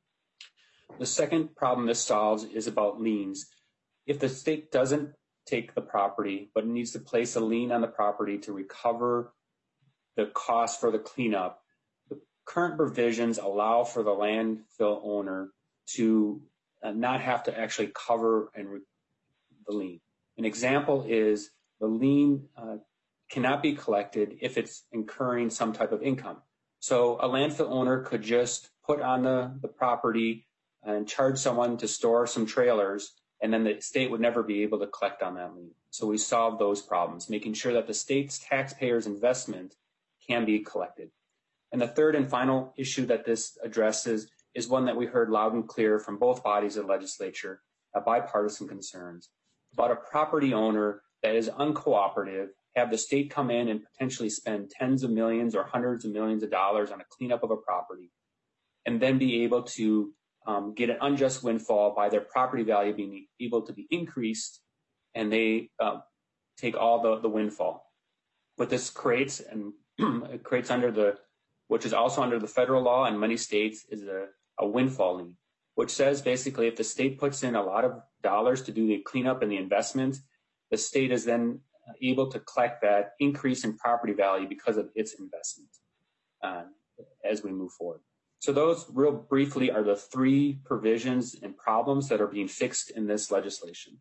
The second problem this solves is about liens. If the state doesn't take the property, but needs to place a lien on the property to recover the cost for the cleanup, the current provisions allow for the landfill owner to uh, not have to actually cover and re- the lien. An example is the lien uh, cannot be collected if it's incurring some type of income. So a landfill owner could just put on the, the property and charge someone to store some trailers, and then the state would never be able to collect on that lien. So we solved those problems, making sure that the state's taxpayers' investment can be collected. And the third and final issue that this addresses is one that we heard loud and clear from both bodies of the legislature, a bipartisan concerns, about a property owner that is uncooperative, have the state come in and potentially spend tens of millions or hundreds of millions of dollars on a cleanup of a property, and then be able to um, get an unjust windfall by their property value being able to be increased, and they uh, take all the, the windfall. What this creates, and it creates under the, which is also under the federal law in many states, is a, a windfall lien, which says basically if the state puts in a lot of dollars to do the cleanup and the investment, the state is then able to collect that increase in property value because of its investment uh, as we move forward. So those real briefly are the three provisions and problems that are being fixed in this legislation.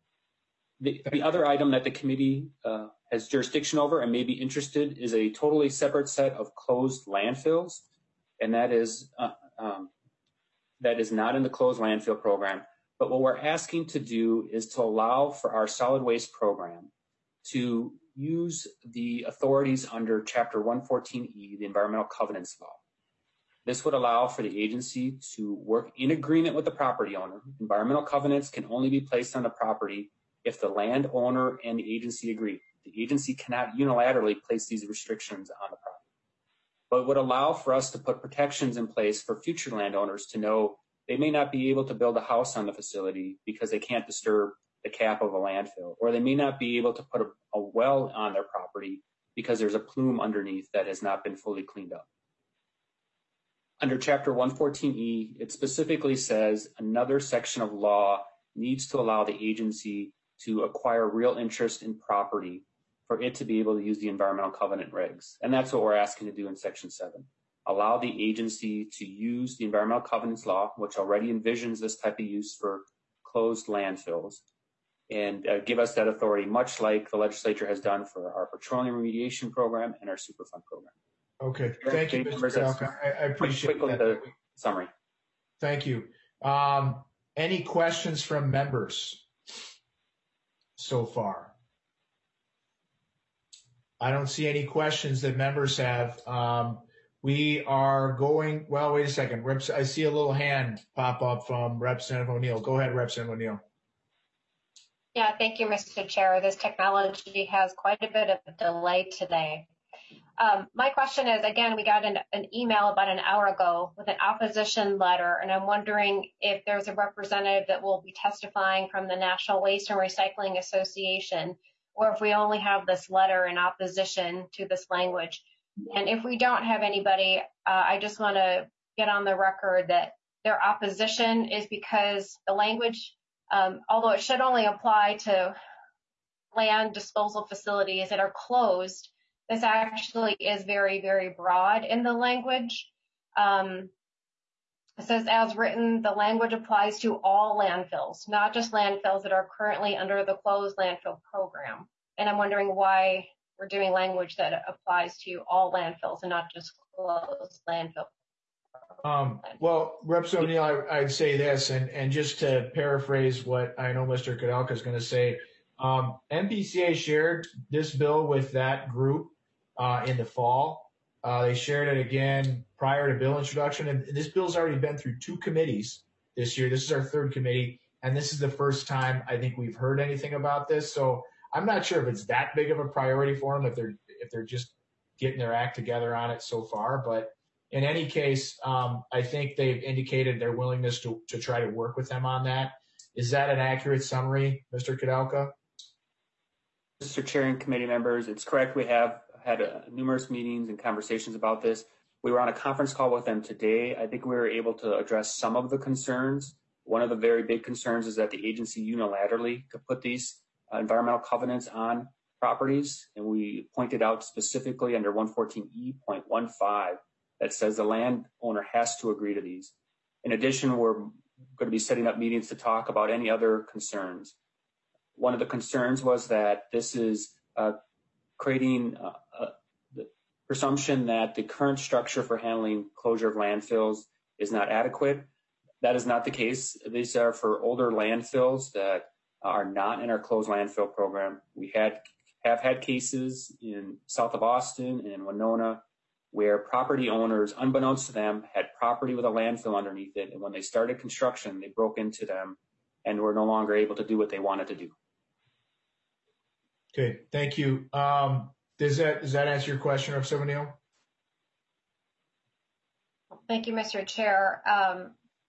The, the other item that the committee uh, has jurisdiction over and may be interested is a totally separate set of closed landfills, and that is uh, um, that is not in the closed landfill program. But what we're asking to do is to allow for our solid waste program to use the authorities under Chapter one fourteen E, the Environmental Covenants Law. This would allow for the agency to work in agreement with the property owner. Environmental covenants can only be placed on the property if the landowner and the agency agree. The agency cannot unilaterally place these restrictions on the property, but it would allow for us to put protections in place for future landowners to know they may not be able to build a house on the facility because they can't disturb the cap of a landfill, or they may not be able to put a, a well on their property because there's a plume underneath that has not been fully cleaned up. Under Chapter one fourteen E, it specifically says another section of law needs to allow the agency to acquire real interest in property for it to be able to use the environmental covenant regs. And that's what we're asking to do in Section seven. Allow the agency to use the environmental covenants law, which already envisions this type of use for closed landfills and uh, give us that authority, much like the legislature has done for our petroleum remediation program and our Superfund program. Okay, thank you, Mister Kudelka. I, I appreciate quickly that. the summary. Thank you. Um, any questions from members so far? I don't see any questions that members have. Um, we are going, well, wait a second. Reps, I see a little hand pop up from Representative O'Neill. Go ahead, Representative O'Neill. Yeah, thank you, Mister Chair. This technology has quite a bit of a delay today. Um, my question is, again, we got an, an email about an hour ago with an opposition letter, and I'm wondering if there's a representative that will be testifying from the National Waste and Recycling Association, or if we only have this letter in opposition to this language. And if we don't have anybody, uh, I just want to get on the record that their opposition is because the language, um, although it should only apply to land disposal facilities that are closed, this actually is very, very broad in the language. Um, it says, as written, the language applies to all landfills, not just landfills that are currently under the closed landfill program. And I'm wondering why we're doing language that applies to all landfills and not just closed landfill. Um, well, Representative O'Neill, I, I'd say this, and, and just to paraphrase what I know Mister Kudelka is going to say, um, M P C A shared this bill with that group uh, in the fall. Uh, they shared it again prior to bill introduction, and this bill's already been through two committees this year. This is our third committee, and this is the first time I think we've heard anything about this. So I'm not sure if it's that big of a priority for them, if they're if they're just getting their act together on it so far. But in any case, um, I think they've indicated their willingness to, to try to work with them on that. Is that an accurate summary, Mister Kudelka? Mister Chair and committee members, it's correct. We have had uh, numerous meetings and conversations about this. We were on a conference call with them today. I think we were able to address some of the concerns. One of the very big concerns is that the agency unilaterally could put these uh, environmental covenants on properties. And we pointed out specifically under one fourteen E point one five that says the landowner has to agree to these. In addition, we're going to be setting up meetings to talk about any other concerns. One of the concerns was that this is uh, creating uh, uh, the presumption that the current structure for handling closure of landfills is not adequate. That is not the case. These are for older landfills that are not in our closed landfill program. We had have had cases in south of Austin and Winona where property owners, unbeknownst to them, had property with a landfill underneath it. And when they started construction, they broke into them and were no longer able to do what they wanted to do. Okay, thank you. Um, does that does that answer your question, Representative O'Neill? Thank you, Mister Chair. Um,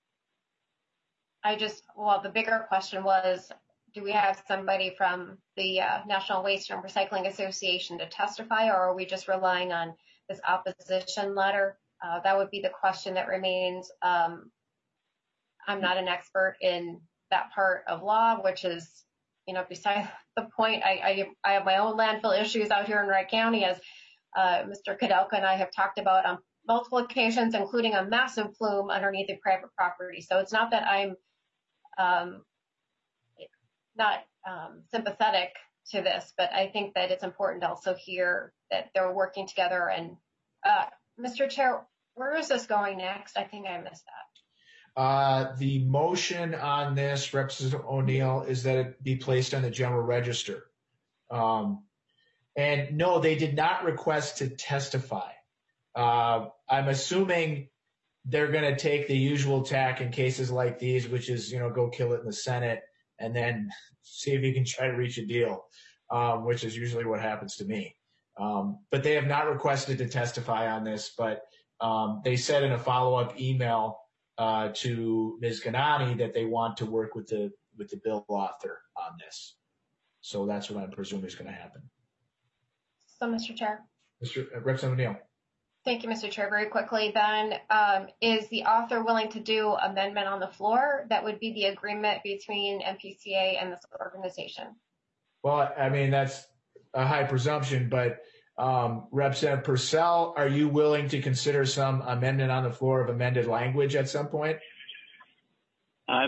I just, well, the bigger question was, do we have somebody from the uh, National Waste and Recycling Association to testify, or are we just relying on this opposition letter? Uh, that would be the question that remains. Um, I'm not an expert in that part of law, which is, you know, beside the point. I, I, I have my own landfill issues out here in Wright County, as uh, Mister Kudelka and I have talked about on multiple occasions, including a massive plume underneath a private property. So it's not that I'm um, not um, sympathetic to this, but I think that it's important to also hear that they're working together. And uh, Mister Chair, where is this going next? I think I missed that. Uh, the motion on this, Representative O'Neill, is that it be placed on the general register. Um, and no, they did not request to testify. Uh, I'm assuming they're going to take the usual tack in cases like these, which is, you know, go kill it in the Senate and then see if you can try to reach a deal, um, which is usually what happens to me. Um, but they have not requested to testify on this, but um, they said in a follow-up email uh, to Miz Ganani that they want to work with the with the bill author on this. So that's what I'm presuming is going to happen. So, Mister Chair. Mister Uh, Representative O'Neill. Thank you, Mister Chair. Very quickly then, um, is the author willing to do amendment on the floor? That would be the agreement between M P C A and this organization. Well, I mean, that's a high presumption, but um, Representative Purcell, are you willing to consider some amendment on the floor of amended language at some point? I'm uh,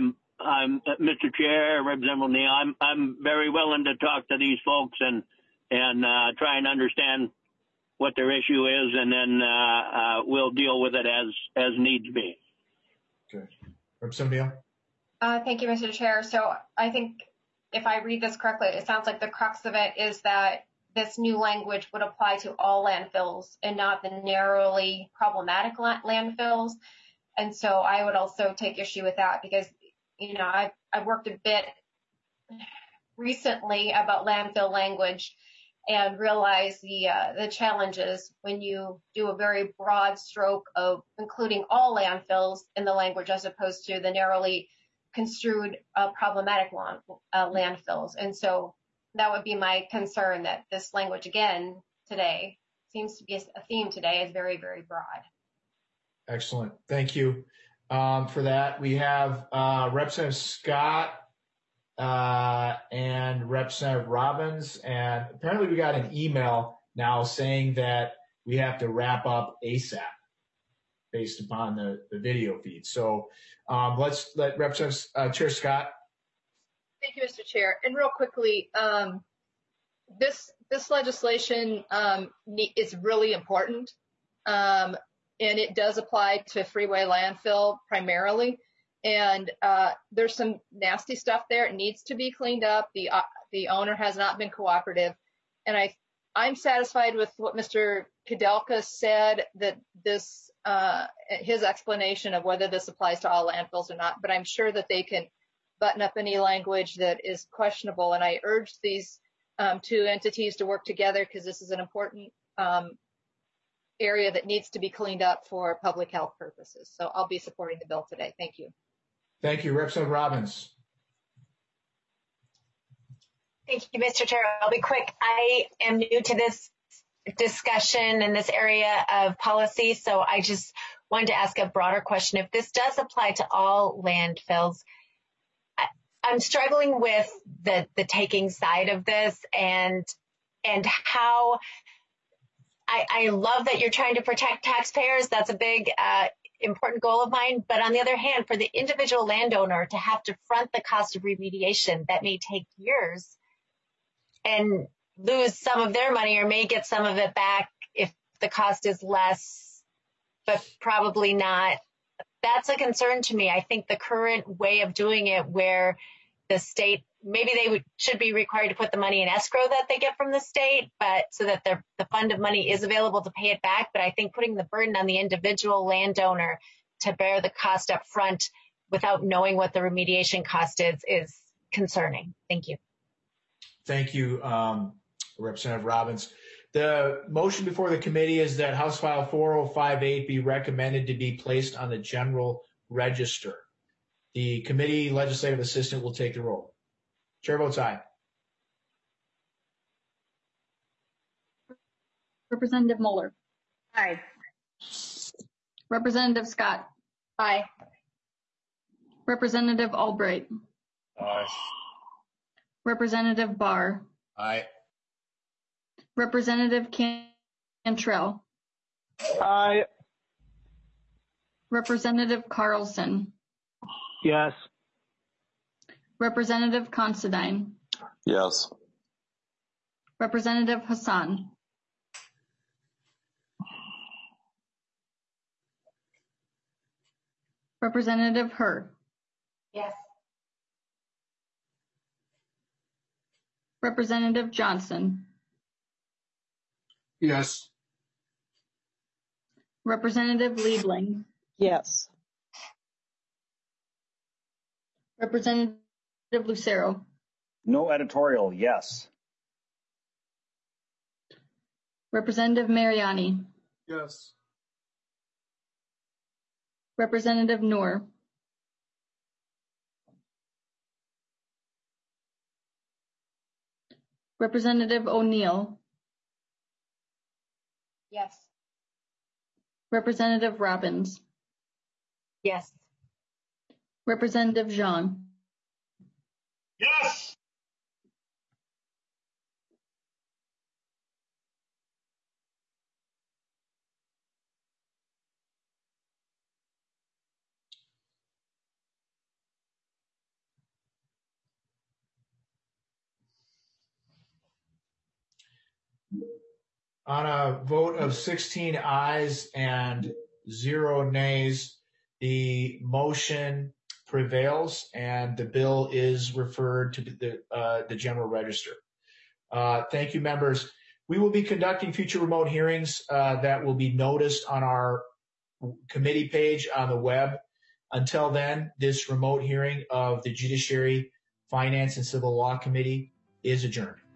I'm uh, Mister Chair, Representative O'Neill. I'm I'm very willing to talk to these folks and and uh, try and understand what their issue is, and then uh, uh, we'll deal with it as as needs be. Okay, Representative O'Neill. Uh, thank you, Mister Chair. So I think if I read this correctly, it sounds like the crux of it is that this new language would apply to all landfills and not the narrowly problematic la- landfills. And so I would also take issue with that because, you know, I've, I've worked a bit recently about landfill language and realize the uh, the challenges when you do a very broad stroke of including all landfills in the language as opposed to the narrowly construed uh, problematic land, uh, landfills. And so that would be my concern, that this language again today seems to be a theme today is very, very broad. Excellent. Thank you um, for that. We have uh, Representative Scott uh, and Representative Robbins, and apparently we got an email now saying that we have to wrap up ASAP based upon the, the video feed. So um, let's let Representative uh, Chair Scott. Thank you, Mister Chair. And real quickly, um, this this legislation um, is really important, um, and it does apply to freeway landfill primarily. And uh, there's some nasty stuff there. It needs to be cleaned up. The uh, the owner has not been cooperative, and I I'm satisfied with what Mister Kudelka said, that this uh, his explanation of whether this applies to all landfills or not. But I'm sure that they can button up any language that is questionable. And I urge these um, two entities to work together because this is an important um, area that needs to be cleaned up for public health purposes. So I'll be supporting the bill today. Thank you. Thank you. Representative Robbins. Thank you, Mister Chair. I'll be quick. I am new to this discussion in this area of policy, so I just wanted to ask a broader question. If this does apply to all landfills, I'm struggling with the, the taking side of this and and how I, I love that you're trying to protect taxpayers. That's a big, uh, important goal of mine. But on the other hand, for the individual landowner to have to front the cost of remediation that may take years and lose some of their money or may get some of it back if the cost is less, but probably not. That's a concern to me. I think the current way of doing it where the state, maybe they would, should be required to put the money in escrow that they get from the state, but so that the, the fund of money is available to pay it back. But I think putting the burden on the individual landowner to bear the cost up front without knowing what the remediation cost is, is concerning. Thank you. Thank you, um, Representative Robbins. The motion before the committee is that House File four oh five eight be recommended to be placed on the general register. The committee legislative assistant will take the roll. Chair votes aye. Representative Mueller. Aye. Representative Scott. Aye. Representative Albright. Aye. Representative Barr. Aye. Representative Cantrell. Aye. Representative Carlson. Yes. Representative Considine. Yes. Representative Hassan. Representative Hur. Yes. Representative Johnson. Yes. Representative Liebling. Yes. Representative Lucero. No editorial, yes. Representative Mariani. Yes. Representative Noor. Representative O'Neill. Yes. Representative Robbins. Yes. Representative Zhang. Yes. On a vote of sixteen ayes and zero nays, the motion prevails and the bill is referred to the, uh, the General Register. Uh, thank you, members. We will be conducting future remote hearings uh, that will be noticed on our committee page on the web. Until then, this remote hearing of the Judiciary, Finance, and Civil Law Committee is adjourned.